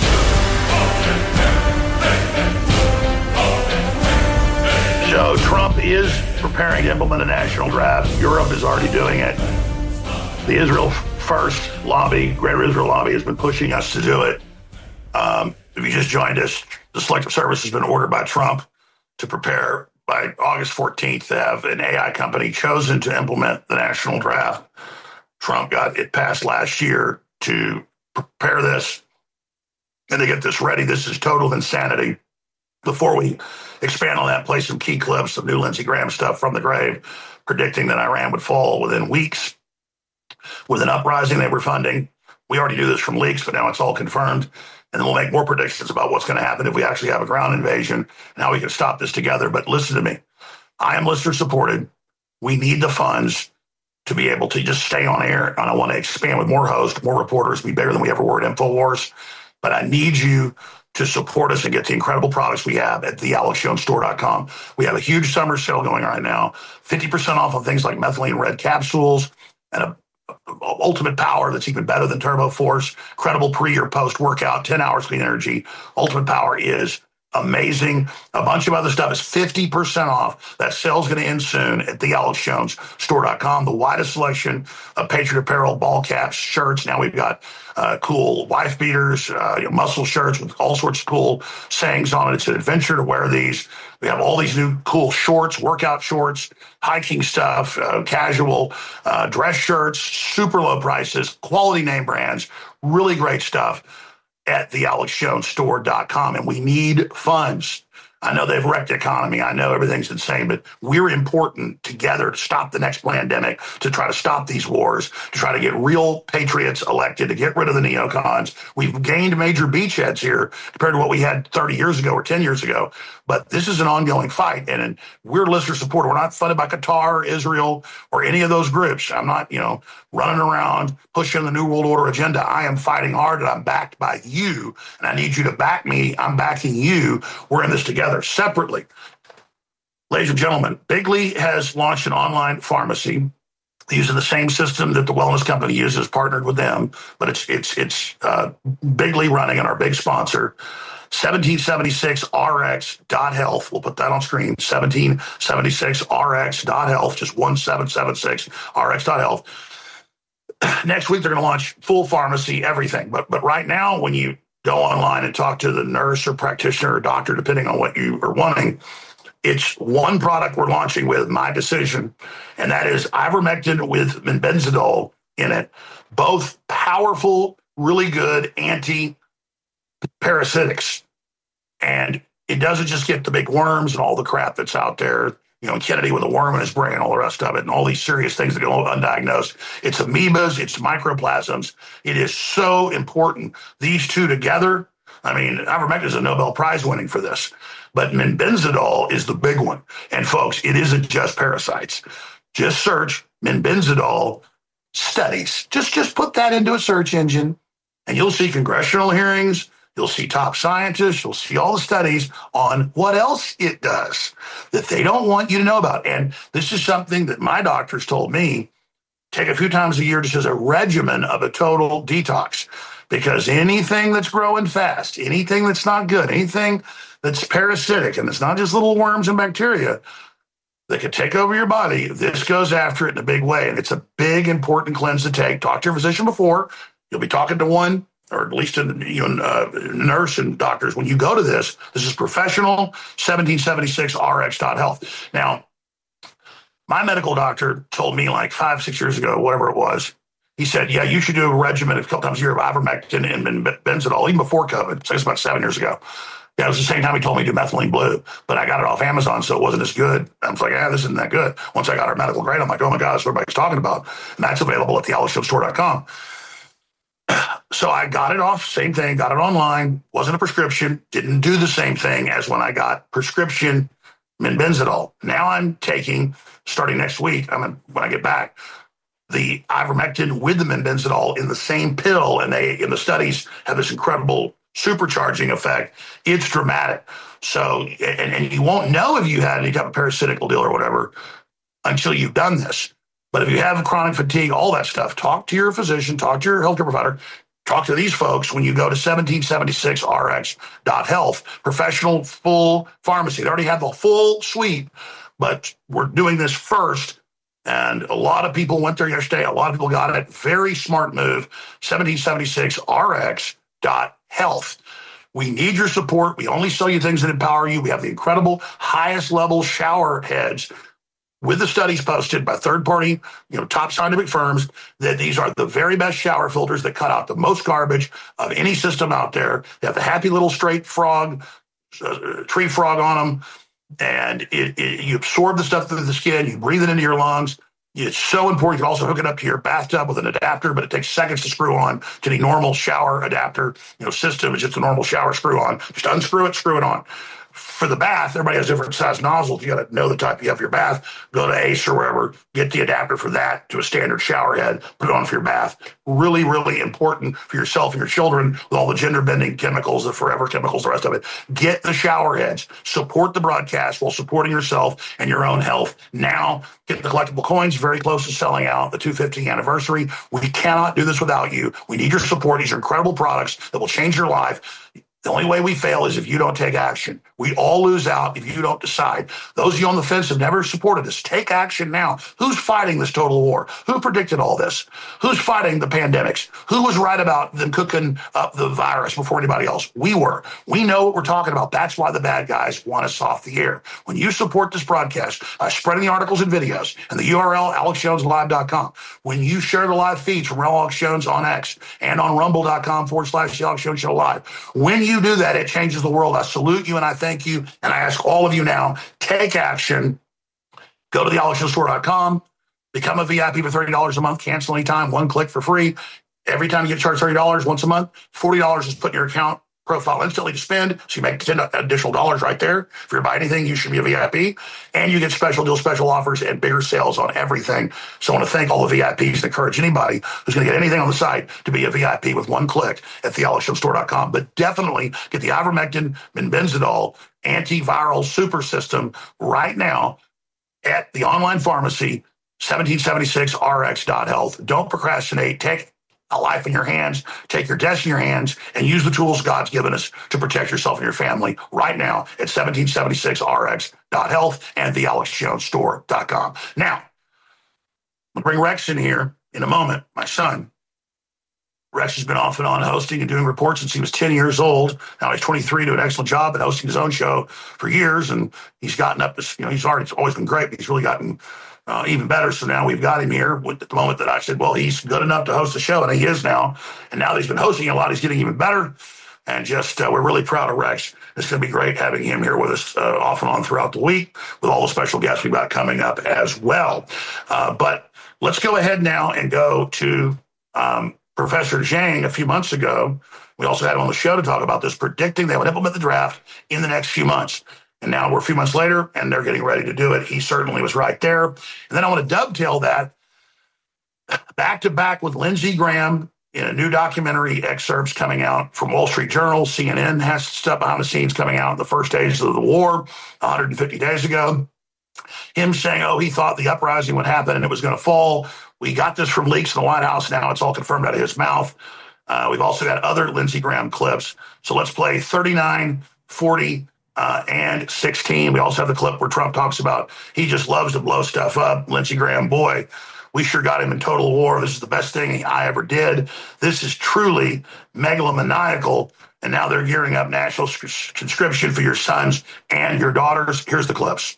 So Trump is preparing to implement a national draft. Europe is already doing it. The Israel First lobby, Greater Israel lobby, has been pushing us to do it. Um, if you just joined us, the Selective Service has been ordered by Trump to prepare by August fourteenth to have an A I company chosen to implement the national draft. Trump got it passed last year to prepare this and to get this ready. This is total insanity. Before we expand on that, play some key clips, some new Lindsey Graham stuff from the grave, predicting that Iran would fall within weeks with an uprising they were funding. We already knew this from leaks, but now it's all confirmed. And then we'll make more predictions about what's going to happen if we actually have a ground invasion and how we can stop this together. But listen to me. I am listener supported. We need the funds to be able to just stay on air. And I want to expand with more hosts, more reporters, be bigger than we ever were at InfoWars. But I need you to support us and get the incredible products we have at the alex jones store dot com. We have a huge summer sale going right now, fifty percent off on things like methylene red capsules and a Ultimate Power that's even better than Turbo Force, credible pre or post workout, ten hours clean energy. Ultimate Power is amazing. A bunch of other stuff is fifty percent off. That sale's going to end soon at the alex jones store dot com. The widest selection of Patriot apparel, ball caps, shirts. Now we've got uh, cool wife beaters, uh, you know, muscle shirts with all sorts of cool sayings on it. It's an adventure to wear these. We have all these new cool shorts, workout shorts, hiking stuff, uh, casual, uh, dress shirts, super low prices, quality name brands, really great stuff at the alex jones store dot com. And we need funds. I know they've wrecked the economy. I know everything's insane, but we're important together to stop the next pandemic, to try to stop these wars, to try to get real patriots elected, to get rid of the neocons. We've gained major beachheads here compared to what we had thirty years ago or ten years ago. But this is an ongoing fight, and, and we're listener supported. We're not funded by Qatar or Israel or any of those groups. I'm not, you know, running around pushing the New World Order agenda. I am fighting hard, and I'm backed by you, and I need you to back me. I'm backing you. We're in this together. Separately, ladies and gentlemen, Bigley has launched an online pharmacy using the same system that the wellness company uses, partnered with them, but it's it's it's uh, Bigley running and our big sponsor. seventeen seventy-six R X dot health. We'll put that on screen. seventeen seventy-six R X dot health, just one seven seven six R X dot health. Next week, they're going to launch full pharmacy, everything. But but right now, when you go online and talk to the nurse or practitioner or doctor, depending on what you are wanting, it's one product we're launching with, my decision, and that is ivermectin with benzidol in it. Both powerful, really good anti-parasitics. And it doesn't just get the big worms and all the crap that's out there, you know, Kennedy with a worm in his brain, all the rest of it, and all these serious things that go undiagnosed. It's amoebas, it's microplasms. It is so important. These two together, I mean, ivermectin is a Nobel Prize winning for this, but benzidol is the big one. And folks, it isn't just parasites. Just search benzidol studies. Just, just put that into a search engine, and you'll see congressional hearings. You'll see top scientists. You'll see all the studies on what else it does that they don't want you to know about. And this is something that my doctors told me, take a few times a year just as a regimen of a total detox. Because anything that's growing fast, anything that's not good, anything that's parasitic, and it's not just little worms and bacteria that could take over your body, this goes after it in a big way. And it's a big, important cleanse to take. Talk to your physician before. You'll be talking to one, or at least a you know, uh, nurse and doctors. When you go to this, this is professional, seventeen seventy-six R X dot health. Now, my medical doctor told me like five, six years ago, whatever it was, he said, yeah, you should do a regimen a couple times a year of ivermectin and benzidol, even before COVID. So it's about seven years ago. Yeah, it was the same time he told me to do methylene blue, but I got it off Amazon, so it wasn't as good. I was like, yeah, this isn't that good. Once I got our medical grade, I'm like, oh my God, that's what everybody's talking about. And that's available at the alex jones store dot com. So I got it off, same thing, got it online, wasn't a prescription, didn't do the same thing as when I got prescription benzidol. Now I'm taking, starting next week, I'm in, when I get back, the ivermectin with the benzidol in the same pill, and they, in the studies, have this incredible supercharging effect. It's dramatic. So, and, and you won't know if you had any type of parasitical deal or whatever until you've done this. But if you have chronic fatigue, all that stuff, talk to your physician, talk to your healthcare provider, talk to these folks when you go to seventeen seventy-six R X dot health, professional full pharmacy. They already have the full suite, but we're doing this first. And a lot of people went there yesterday. A lot of people got it. Very smart move. seventeen seventy-six R X dot health. We need your support. We only sell you things that empower you. We have the incredible highest level shower heads with the studies posted by third-party, you know, top scientific firms, that these are the very best shower filters that cut out the most garbage of any system out there. They have the happy little straight frog, uh, tree frog on them, and it, it, you absorb the stuff through the skin, you breathe it into your lungs. It's so important. You can also hook it up to your bathtub with an adapter, but it takes seconds to screw on to the normal shower adapter, you know, system. It's just a normal shower screw on. Just unscrew it, screw it on. For the bath, everybody has different size nozzles. You got to know the type you have for your bath. Go to Ace or wherever, get the adapter for that to a standard shower head, put it on for your bath. Really, really important for yourself and your children with all the gender-bending chemicals, the forever chemicals, the rest of it. Get the shower heads. Support the broadcast while supporting yourself and your own health. Now, get the collectible coins, very close to selling out, the two hundred fiftieth anniversary. We cannot do this without you. We need your support. These are incredible products that will change your life. The only way we fail is if you don't take action. We all lose out if you don't decide. Those of you on the fence have never supported us. Take action now. Who's fighting this total war? Who predicted all this? Who's fighting the pandemics? Who was right about them cooking up the virus before anybody else? We were. We know what we're talking about. That's why the bad guys want us off the air. When you support this broadcast by spreading the articles and videos and the U R L, alex jones live dot com, when you share the live feeds from Real Alex Jones on X and on rumble dot com forward slash the Alex Jones Show Live, when you you do that, it changes the world. I salute you and I thank you. And I ask all of you now, take action. Go to the alex jones store dot com. Become a V I P for thirty dollars a month. Cancel anytime. One click for free. Every time you get charged thirty dollars once a month, forty dollars is put in your account profile instantly to spend. So you make ten additional dollars right there. If you're buying anything, you should be a V I P. And you get special deal, special offers, and bigger sales on everything. So I want to thank all the V I Ps and encourage anybody who's going to get anything on the site to be a V I P with one click at the alex jones store dot com. But definitely get the ivermectin and benzodol antiviral super system right now at the online pharmacy, seventeen seventy-six R X dot health. Don't procrastinate. Take a life in your hands, take your destiny in your hands, and use the tools God's given us to protect yourself and your family right now at seventeen seventy-six R X dot health and the alex jones store dot com. Now, I'm going to bring Rex in here in a moment, my son. Rex has been off and on hosting and doing reports since he was ten years old. Now he's twenty-three, doing an excellent job at hosting his own show for years, and he's gotten up to, you know, he's already always been great, but he's really gotten Uh, even better. So now we've got him here with, at the moment that I said, well, he's good enough to host the show, and he is now. And now that he's been hosting a lot, he's getting even better. And just uh, we're really proud of Rex. It's going to be great having him here with us uh, off and on throughout the week with all the special guests we've got coming up as well. Uh, but let's go ahead now and go to um, Professor Zhang. A few months ago, we also had him on the show to talk about this, predicting they would implement the draft in the next few months. And now we're a few months later, and they're getting ready to do it. He certainly was right there. And then I want to dovetail that back-to-back with Lindsey Graham in a new documentary, excerpts coming out from Wall Street Journal. C N N has stuff behind the scenes coming out in the first days of the war, one hundred fifty days ago. Him saying, oh, he thought the uprising would happen and it was going to fall. We got this from leaks in the White House. Now it's all confirmed out of his mouth. Uh, we've also got other Lindsey Graham clips. So let's play thirty-nine, forty, Uh, and sixteen. We also have the clip where Trump talks about he just loves to blow stuff up. Lindsey Graham, boy, we sure got him in total war. This is the best thing I ever did. This is truly megalomaniacal. And now they're gearing up national conscription for your sons and your daughters. Here's the clips.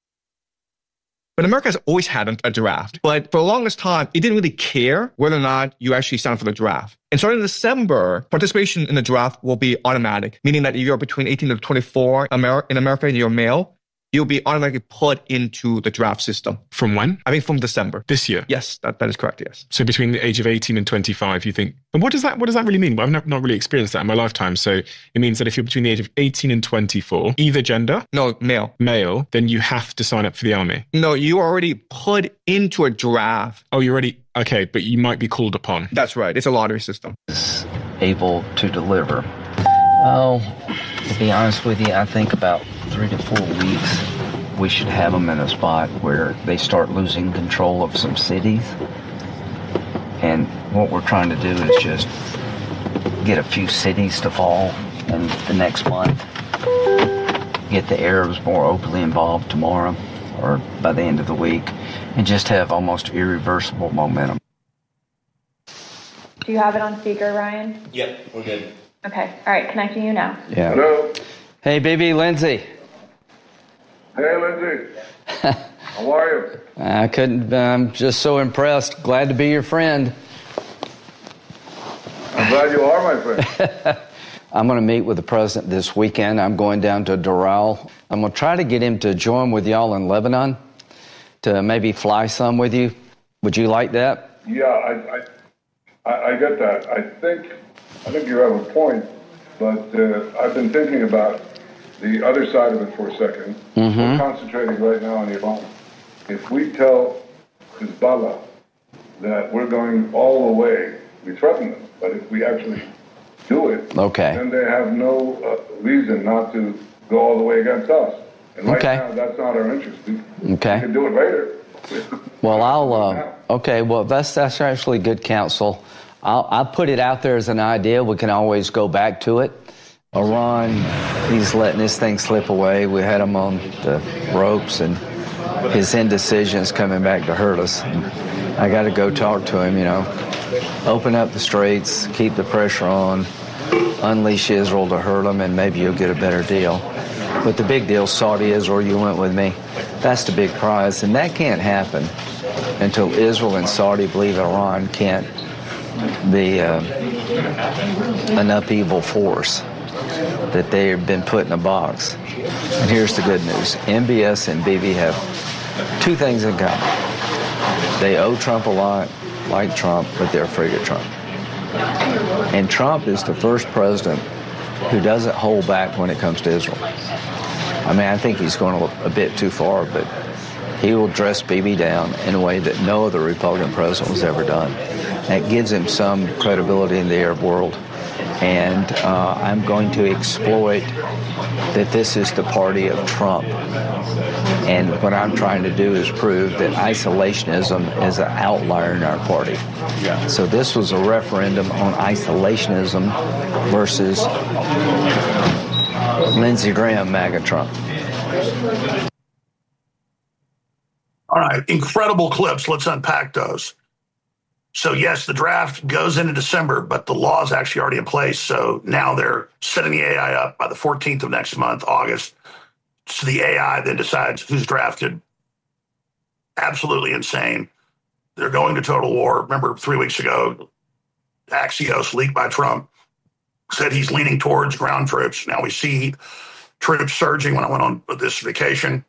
But America has always had a draft. But for the longest time, it didn't really care whether or not you actually signed up for the draft. And starting in December, participation in the draft will be automatic, meaning that if you're between eighteen to twenty-four in America and you're male, you'll be automatically put into the draft system. From when? I think from December. This year? Yes, that, that is correct, yes. So between the age of eighteen and twenty-five, you think, but what does that what does that really mean? Well, I've not, not really experienced that in my lifetime. So it means that if you're between the age of eighteen and twenty-four, either gender? No, male. Male, then you have to sign up for the army. No, you are already put into a draft. Oh, you're already, okay, but you might be called upon. That's right. It's a lottery system. Is able to deliver. Oh, to be honest with you, I think about three to four weeks. We should have them in a spot where they start losing control of some cities. And what we're trying to do is just get a few cities to fall in the next month. Get the Arabs more openly involved tomorrow or by the end of the week. And just have almost irreversible momentum. Do you have it on speaker, Ryan? Yep, we're good. Okay. All right, connecting you now. Yeah. Hello. Hey, baby, Lindsey. Hey, Lindsey. How are you? I couldn't, I'm just so impressed. Glad to be your friend. I'm glad you are my friend. I'm going to meet with the president this weekend. I'm going down to Doral. I'm going to try to get him to join with y'all in Lebanon to maybe fly some with you. Would you like that? Yeah, I, I, I get that. I think, I think you have a point, but uh, I've been thinking about the other side of it for a second. Mm-hmm. We're concentrating right now on Iran. If we tell Hezbollah that we're going all the way, we threaten them, but if we actually do it, okay, then they have no uh, reason not to go all the way against us. And right okay. now, that's not our interest. We, okay. we can do it later. Well, I'll, uh, okay, well, that's, that's actually good counsel. I'll, I'll put it out there as an idea. We can always go back to it. Iran, he's letting this thing slip away. We had him on the ropes, and his indecision's coming back to hurt us. And I got to go talk to him, you know. Open up the straits, keep the pressure on, unleash Israel to hurt them, and maybe you'll get a better deal. But the big deal, Saudi Israel, you went with me. That's the big prize, and that can't happen until Israel and Saudi believe Iran can't be uh, an upheaval force. that they have been put in a box. And here's the good news. M B S and Bibi have two things in common. They owe Trump a lot, like Trump, but they're afraid of Trump. And Trump is the first president who doesn't hold back when it comes to Israel. I mean, I think he's going a, a bit too far, but he will dress Bibi down in a way that no other Republican president has ever done. That gives him some credibility in the Arab world. And uh, I'm going to exploit that this is the party of Trump. And what I'm trying to do is prove that isolationism is an outlier in our party. So this was a referendum on isolationism versus Lindsey Graham, MAGA Trump. All right, incredible clips. Let's unpack those. So, yes, the draft goes into December, but the law is actually already in place. So now they're setting the A I up by the fourteenth of next month, August. So the A I then decides who's drafted. Absolutely insane. They're going to total war. Remember, three weeks ago, Axios, leaked by Trump, said he's leaning towards ground troops. Now we see troops surging. When I went on this vacation,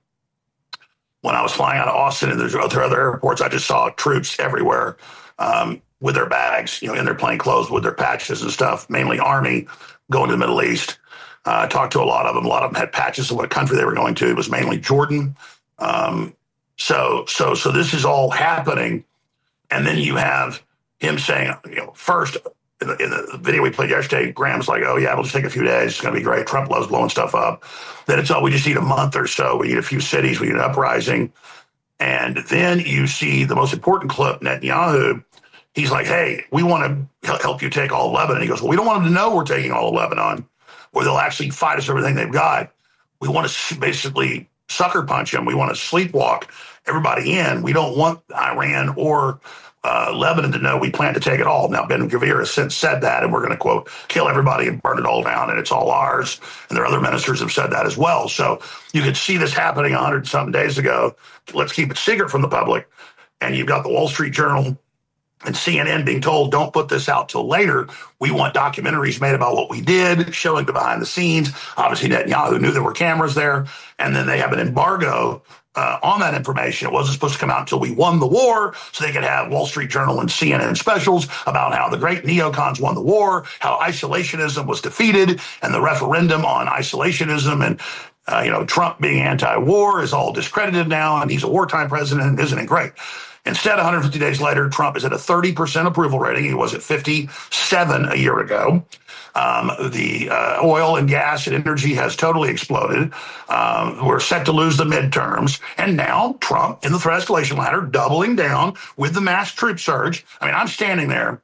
when I was flying out of Austin and there's other other airports, I just saw troops everywhere. Um, with their bags, you know, in their plain clothes, with their patches and stuff, mainly Army, going to the Middle East. I uh, talked to a lot of them. A lot of them had patches of what country they were going to. It was mainly Jordan. Um, so, so, so this is all happening. And then you have him saying, you know, first, in the, in the video we played yesterday, Graham's like, oh, yeah, it'll just take a few days. It's going to be great. Trump loves blowing stuff up. Then it's, oh, we just need a month or so. We need a few cities. We need an uprising. And then you see the most important clip, Netanyahu. He's like, hey, we want to help you take all of Lebanon. He goes, well, we don't want them to know we're taking all of Lebanon, or they'll actually fight us everything they've got. We want to basically sucker punch them. We want to sleepwalk everybody in. We don't want Iran or uh, Lebanon to know we plan to take it all. Now, Ben Gvir has since said that, and we're going to, quote, kill everybody and burn it all down, and it's all ours. And there are other ministers have said that as well. So you could see this happening a hundred something days ago. Let's keep it secret from the public. And you've got the Wall Street Journal and C N N being told, don't put this out till later. We want documentaries made about what we did, showing the behind the scenes. Obviously, Netanyahu knew there were cameras there. And then they have an embargo uh, on that information. It wasn't supposed to come out until we won the war, so they could have Wall Street Journal and C N N specials about how the great neocons won the war, how isolationism was defeated, and the referendum on isolationism and uh, you know, Trump being anti-war is all discredited now, and he's a wartime president. Isn't it great? Instead, one hundred fifty days later, Trump is at a thirty percent approval rating. He was at fifty-seven a year ago. Um, the uh, oil and gas and energy has totally exploded. Um, we're set to lose the midterms. And now Trump, in the threat escalation ladder, doubling down with the mass troop surge. I mean, I'm standing there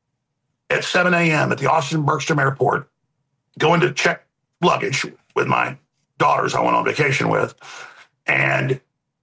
at seven a.m. at the Austin Bergstrom Airport, going to check luggage with my daughters I went on vacation with. And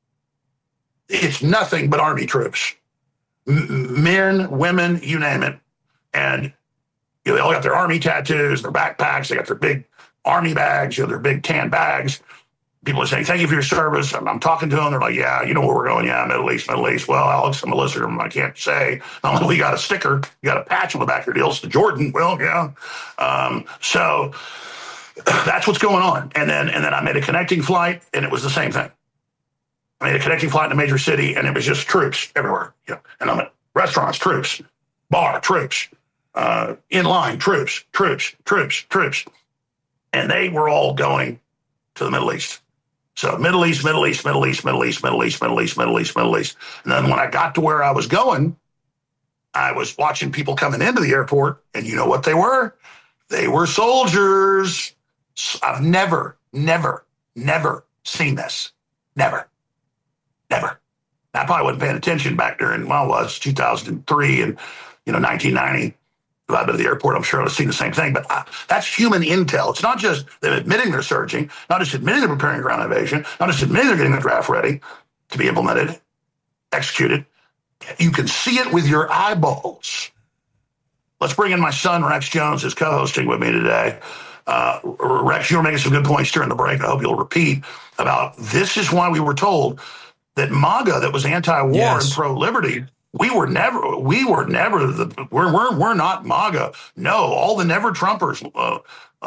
it's nothing but Army troops, M- men, women, you name it. And you know, they all got their Army tattoos, their backpacks, they got their big Army bags, you know, their big tan bags. People are saying, thank you for your service. I'm, I'm talking to them. They're like, yeah, you know where we're going. Yeah, Middle East, Middle East. Well, Alex, I'm a listener. I can't say. Not only we got a sticker, you got a patch on the back of your deals to Jordan. Well, yeah. Um, so that's what's going on. And then, and then I made a connecting flight, and it was the same thing. I made a connecting flight in a major city, and it was just troops everywhere. You know, and I'm at restaurants, troops, bar, troops, uh, in line, troops, troops, troops, troops. And they were all going to the Middle East. So Middle East, Middle East, Middle East, Middle East, Middle East, Middle East, Middle East, Middle East. And then when I got to where I was going, I was watching people coming into the airport, and you know what they were? They were soldiers. I've never, never, never seen this. Never. Never. I probably wasn't paying attention back during, well, it was two thousand three and, you know, nineteen ninety. If I'd been to the airport, I'm sure I'd have seen the same thing. But uh, that's human intel. It's not just them admitting they're surging, not just admitting they're preparing a ground invasion, not just admitting they're getting the draft ready to be implemented, executed. You can see it with your eyeballs. Let's bring in my son, Rex Jones, who's co-hosting with me today. Uh, Rex, you were making some good points during the break. I hope you'll repeat about this is why we were told that MAGA, that was anti-war yes. and pro-liberty, we were never, we were never, the, we're, we're, we're not MAGA. No, all the never Trumpers, uh, uh,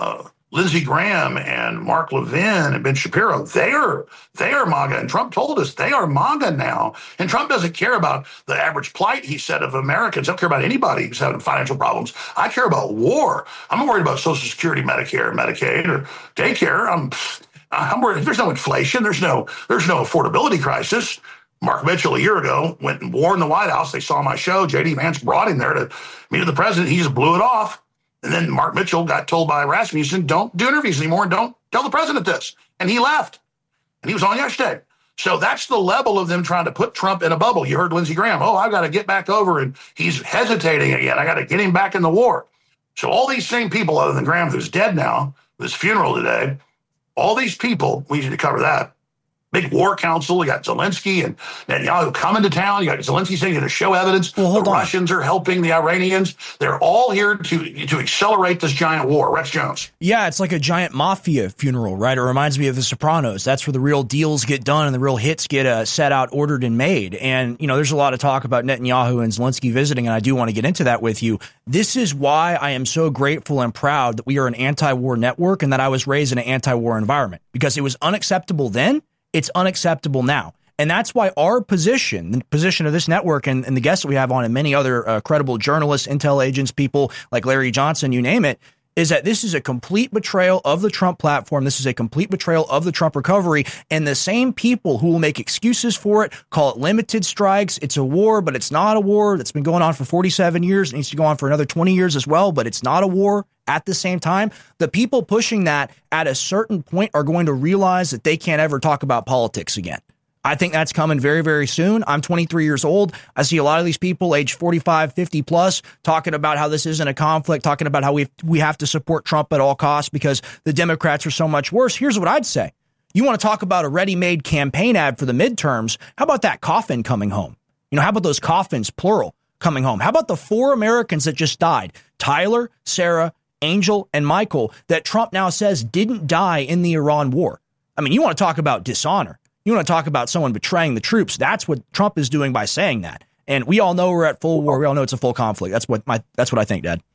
Lindsey Graham and Mark Levin and Ben Shapiro, they are, they are MAGA. And Trump told us they are MAGA now. And Trump doesn't care about the average plight, he said, of Americans. I don't care about anybody who's having financial problems. I care about war. I'm not worried about Social Security, Medicare, Medicaid, or daycare. I'm, I'm worried. There's no inflation. There's no, there's no affordability crisis. Mark Mitchell a year ago went and war in the White House. They saw my show. J D Vance brought him there to meet with the president. He just blew it off. And then Mark Mitchell got told by Rasmussen, don't do interviews anymore and don't tell the president this. And he left. And he was on yesterday. So that's the level of them trying to put Trump in a bubble. You heard Lindsey Graham, oh, I've got to get back over. And he's hesitating again. I got to get him back in the war. So all these same people, other than Graham, who's dead now, this funeral today, all these people, we need to cover that. Big war council. You got Zelensky and Netanyahu coming to town. You got Zelensky saying to show evidence. Well, the on. Russians are helping the Iranians. They're all here to to accelerate this giant war. Rex Jones. Yeah, it's like a giant mafia funeral, right? It reminds me of The Sopranos. That's where the real deals get done and the real hits get uh, set out, ordered, and made. And, you know, there's a lot of talk about Netanyahu and Zelensky visiting, and I do want to get into that with you. This is why I am so grateful and proud that we are an anti-war network and that I was raised in an anti-war environment, because it was unacceptable then. It's unacceptable now. And that's why our position, the position of this network and, and the guests that we have on and many other uh, credible journalists, intel agents, people like Larry Johnson, you name it, is that this is a complete betrayal of the Trump platform. This is a complete betrayal of the Trump recovery. And the same people who will make excuses for it, call it limited strikes. It's a war, but it's not a war. That's been going on for forty-seven years. It needs to go on for another twenty years as well, but it's not a war. At the same time, the people pushing that at a certain point are going to realize that they can't ever talk about politics again. I think that's coming very, very soon. I'm twenty-three years old. I see a lot of these people age forty-five, fifty plus talking about how this isn't a conflict, talking about how we we have to support Trump at all costs because the Democrats are so much worse. Here's what I'd say. You want to talk about a ready-made campaign ad for the midterms? How about that coffin coming home? You know, how about those coffins, plural, coming home? How about the four Americans that just died? Tyler, Sarah, Angel, and Michael, that Trump now says didn't die in the Iran war. I mean, you want to talk about dishonor. You want to talk about someone betraying the troops. That's what Trump is doing by saying that. And we all know we're at full war. We all know it's a full conflict. That's what my that's what I think, Dad.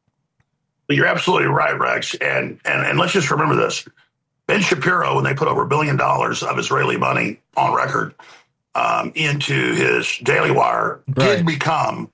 Well, you're absolutely right, Rex. And, and and let's just remember this. Ben Shapiro, when they put over a billion dollars of Israeli money on record um, into his Daily Wire, right, did become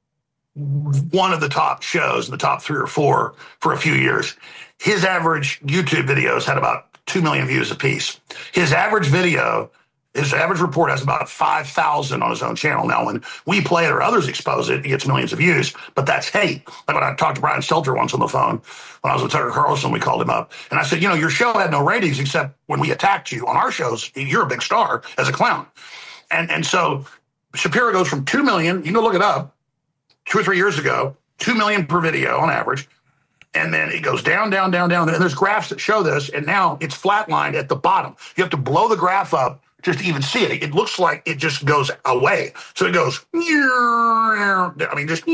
one of the top shows in the top three or four for a few years. His average YouTube videos had about two million views apiece. His average video, his average report has about five thousand on his own channel. Now, when we play it or others expose it, he gets millions of views, but that's hate. Like when I talked to Brian Stelter once on the phone, when I was with Tucker Carlson, we called him up. And I said, you know, your show had no ratings except when we attacked you on our shows. You're a big star as a clown. And, and so Shapiro goes from two million, you can go look it up, two or three years ago, two million per video on average. And then it goes down, down, down, down. And there's graphs that show this. And now it's flatlined at the bottom. You have to blow the graph up just to even see it. It looks like it just goes away. So it goes, I mean, just,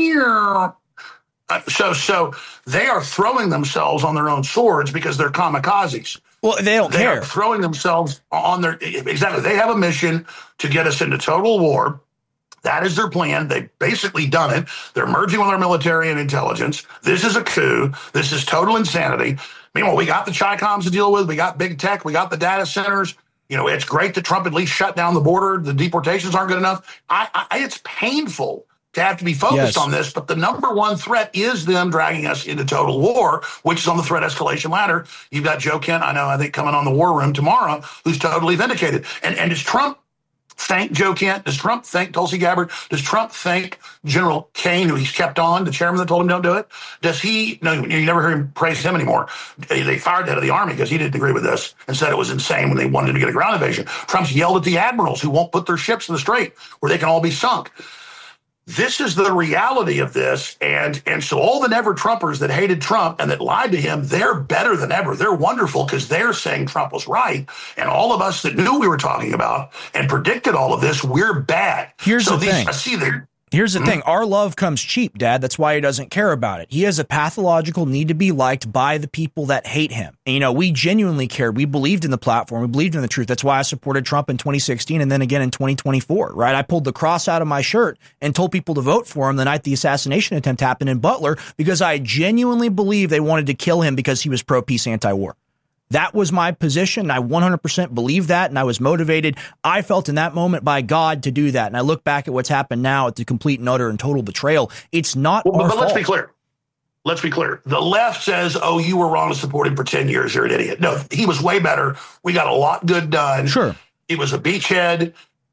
so, so they are throwing themselves on their own swords because they're kamikazes. Well, they don't they care. Are throwing themselves on their, exactly. They have a mission to get us into total war. That is their plan. They've basically done it. They're merging with our military and intelligence. This is a coup. This is total insanity. Meanwhile, we got the Chi-Coms to deal with. We got big tech. We got the data centers. You know, it's great that Trump at least shut down the border. The deportations aren't good enough. I, I, it's painful to have to be focused yes. on this, but the number one threat is them dragging us into total war, which is on the threat escalation ladder. You've got Joe Kent, I know, I think, coming on the War Room tomorrow, who's totally vindicated. And, and is Trump thank Joe Kent? Does Trump thank Tulsi Gabbard? Does Trump thank General Kane, who he's kept on, the chairman that told him don't do it? Does he? No, you never hear him praise him anymore. They fired the head of the army because he didn't agree with this and said it was insane when they wanted to get a ground invasion. Trump's yelled at the admirals who won't put their ships in the strait where they can all be sunk. This is the reality of this. And, and so all the never-Trumpers that hated Trump and that lied to him, they're better than ever. They're wonderful because they're saying Trump was right. And all of us that knew we were talking about and predicted all of this, we're bad. Here's so the these, thing. I see the, Here's the thing. Our love comes cheap, Dad. That's why he doesn't care about it. He has a pathological need to be liked by the people that hate him. And, you know, we genuinely cared. We believed in the platform. We believed in the truth. That's why I supported Trump in twenty sixteen and then again in twenty twenty-four, right? I pulled the cross out of my shirt and told people to vote for him the night the assassination attempt happened in Butler because I genuinely believe they wanted to kill him because he was pro-peace, anti-war. That was my position. I one hundred percent believed that, and I was motivated. I felt in that moment by God to do that. And I look back at what's happened now at the complete and utter and total betrayal. It's not well, our but, but let's fault. be clear. Let's be clear. The left says, oh, you were wrong to support him for ten years. You're an idiot. No, he was way better. We got a lot good done. Sure. He was a beachhead.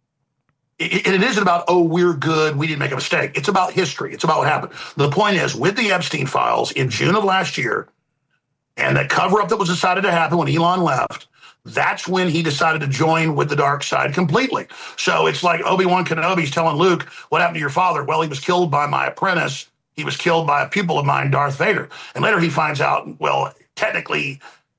It, it isn't about, oh, we're good, we didn't make a mistake. It's about history. It's about what happened. The point is, with the Epstein files in June of last year, and the cover-up that was decided to happen when Elon left, that's when he decided to join with the dark side completely. So it's like Obi-Wan Kenobi's telling Luke, what happened to your father? Well, he was killed by my apprentice. He was killed by a pupil of mine, Darth Vader. And later he finds out, well, technically,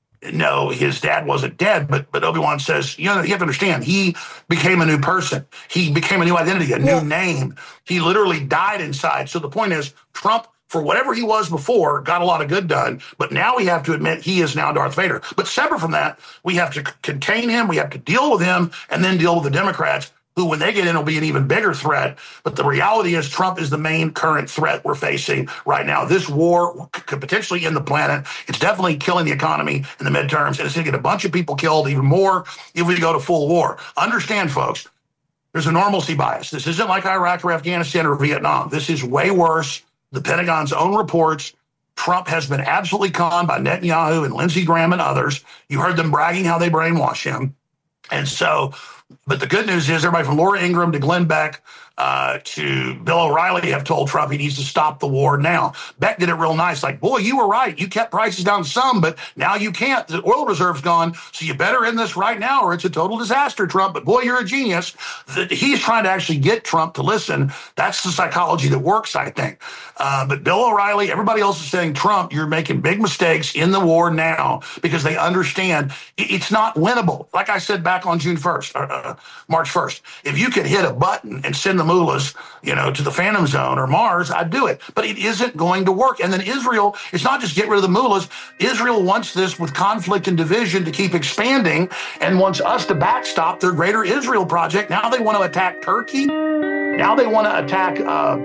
no, his dad wasn't dead, but but Obi-Wan says, you know, you have to understand, he became a new person. He became a new identity, a new yeah. name. He literally died inside. So the point is, Trump, for whatever he was before, got a lot of good done, but now we have to admit he is now Darth Vader. But separate from that, we have to c- contain him, we have to deal with him, and then deal with the Democrats, who, when they get in, will be an even bigger threat. But the reality is Trump is the main current threat we're facing right now. This war could potentially end the planet. It's definitely killing the economy in the midterms, and it's going to get a bunch of people killed, even more if we go to full war. Understand, folks, there's a normalcy bias. This isn't like Iraq or Afghanistan or Vietnam. This is way worse. The Pentagon's own reports, Trump has been absolutely conned by Netanyahu and Lindsey Graham and others. You heard them bragging how they brainwash him. And so, but the good news is everybody from Laura Ingraham to Glenn Beck uh, to Bill O'Reilly have told Trump he needs to stop the war now. Beck did it real nice. Like, boy, you were right. You kept prices down some, but now you can't. The oil reserve's gone, so you better end this right now or it's a total disaster, Trump. But boy, you're a genius. The, he's trying to actually get Trump to listen. That's the psychology that works, I think. Uh, but Bill O'Reilly, everybody else is saying, Trump, you're making big mistakes in the war now because they understand it's not winnable. Like I said back on June first, uh, March first, if you could hit a button and send the mullahs, you know, to the Phantom Zone or Mars, I'd do it. But it isn't going to work. And then Israel, it's not just get rid of the mullahs. Israel wants this with conflict and division to keep expanding and wants us to backstop their greater Israel project. Now they want to attack Turkey. Now they want to attack uh,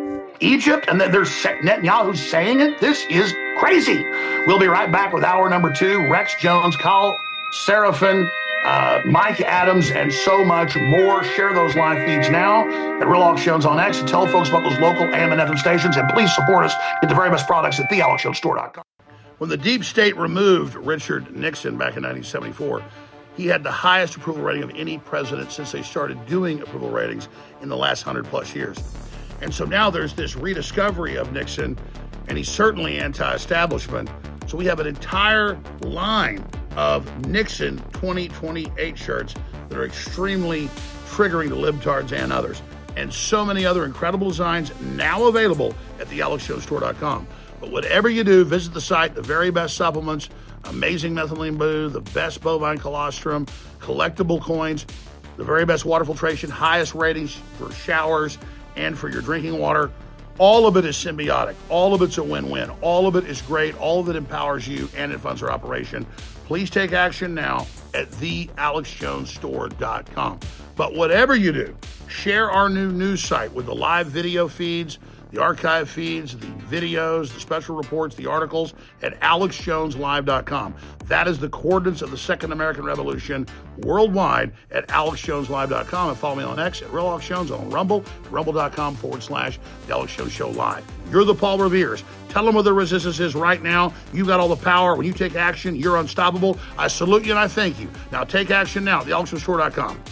Egypt. And then there's Netanyahu saying it. This is crazy. We'll be right back with hour number two. Rex Jones, Kyle Seraphin, Uh, Mike Adams, and so much more. Share those live feeds now at Real Alex Jones on X and tell folks about those local A M and F M stations. And please support us. Get the very best products at the alex jones store dot com. When the deep state removed Richard Nixon back in nineteen seventy-four, he had the highest approval rating of any president since they started doing approval ratings in the last hundred plus years. And so now there's this rediscovery of Nixon, and he's certainly anti-establishment. So we have an entire line of Nixon twenty twenty-eight shirts that are extremely triggering to libtards and others. And so many other incredible designs now available at the alex jones store dot com. But whatever you do, visit the site, the very best supplements, amazing methylene blue, the best bovine colostrum, collectible coins, the very best water filtration, highest ratings for showers and for your drinking water. All of it is symbiotic. All of it's a win-win. All of it is great. All of it empowers you and it funds our operation. Please take action now at the alex jones store dot com. But whatever you do, share our new news site with the live video feeds, the archive feeds, the videos, the special reports, the articles at alex jones live dot com. That is the coordinates of the Second American Revolution worldwide at alex jones live dot com. And follow me on X at Real Alex Jones, on Rumble, rumble.com forward slash The Alex Jones Show Live. You're the Paul Revere's. Tell them where the resistance is right now. You've got all the power. When you take action, you're unstoppable. I salute you and I thank you. Now take action now at the alex jones store dot com.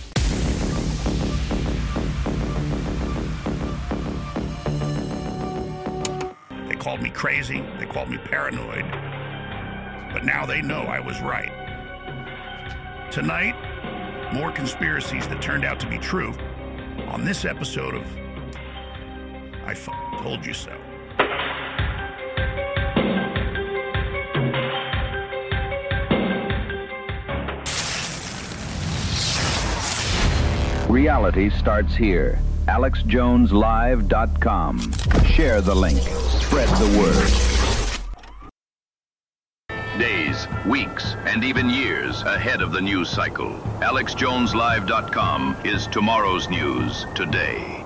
They called me crazy. They called me paranoid. But now they know I was right. Tonight, more conspiracies that turned out to be true on this episode of I F- Told You So. Reality starts here alex jones live dot com. Share the link. Spread the word. Days, weeks, and even years ahead of the news cycle. alex jones live dot com is tomorrow's news today.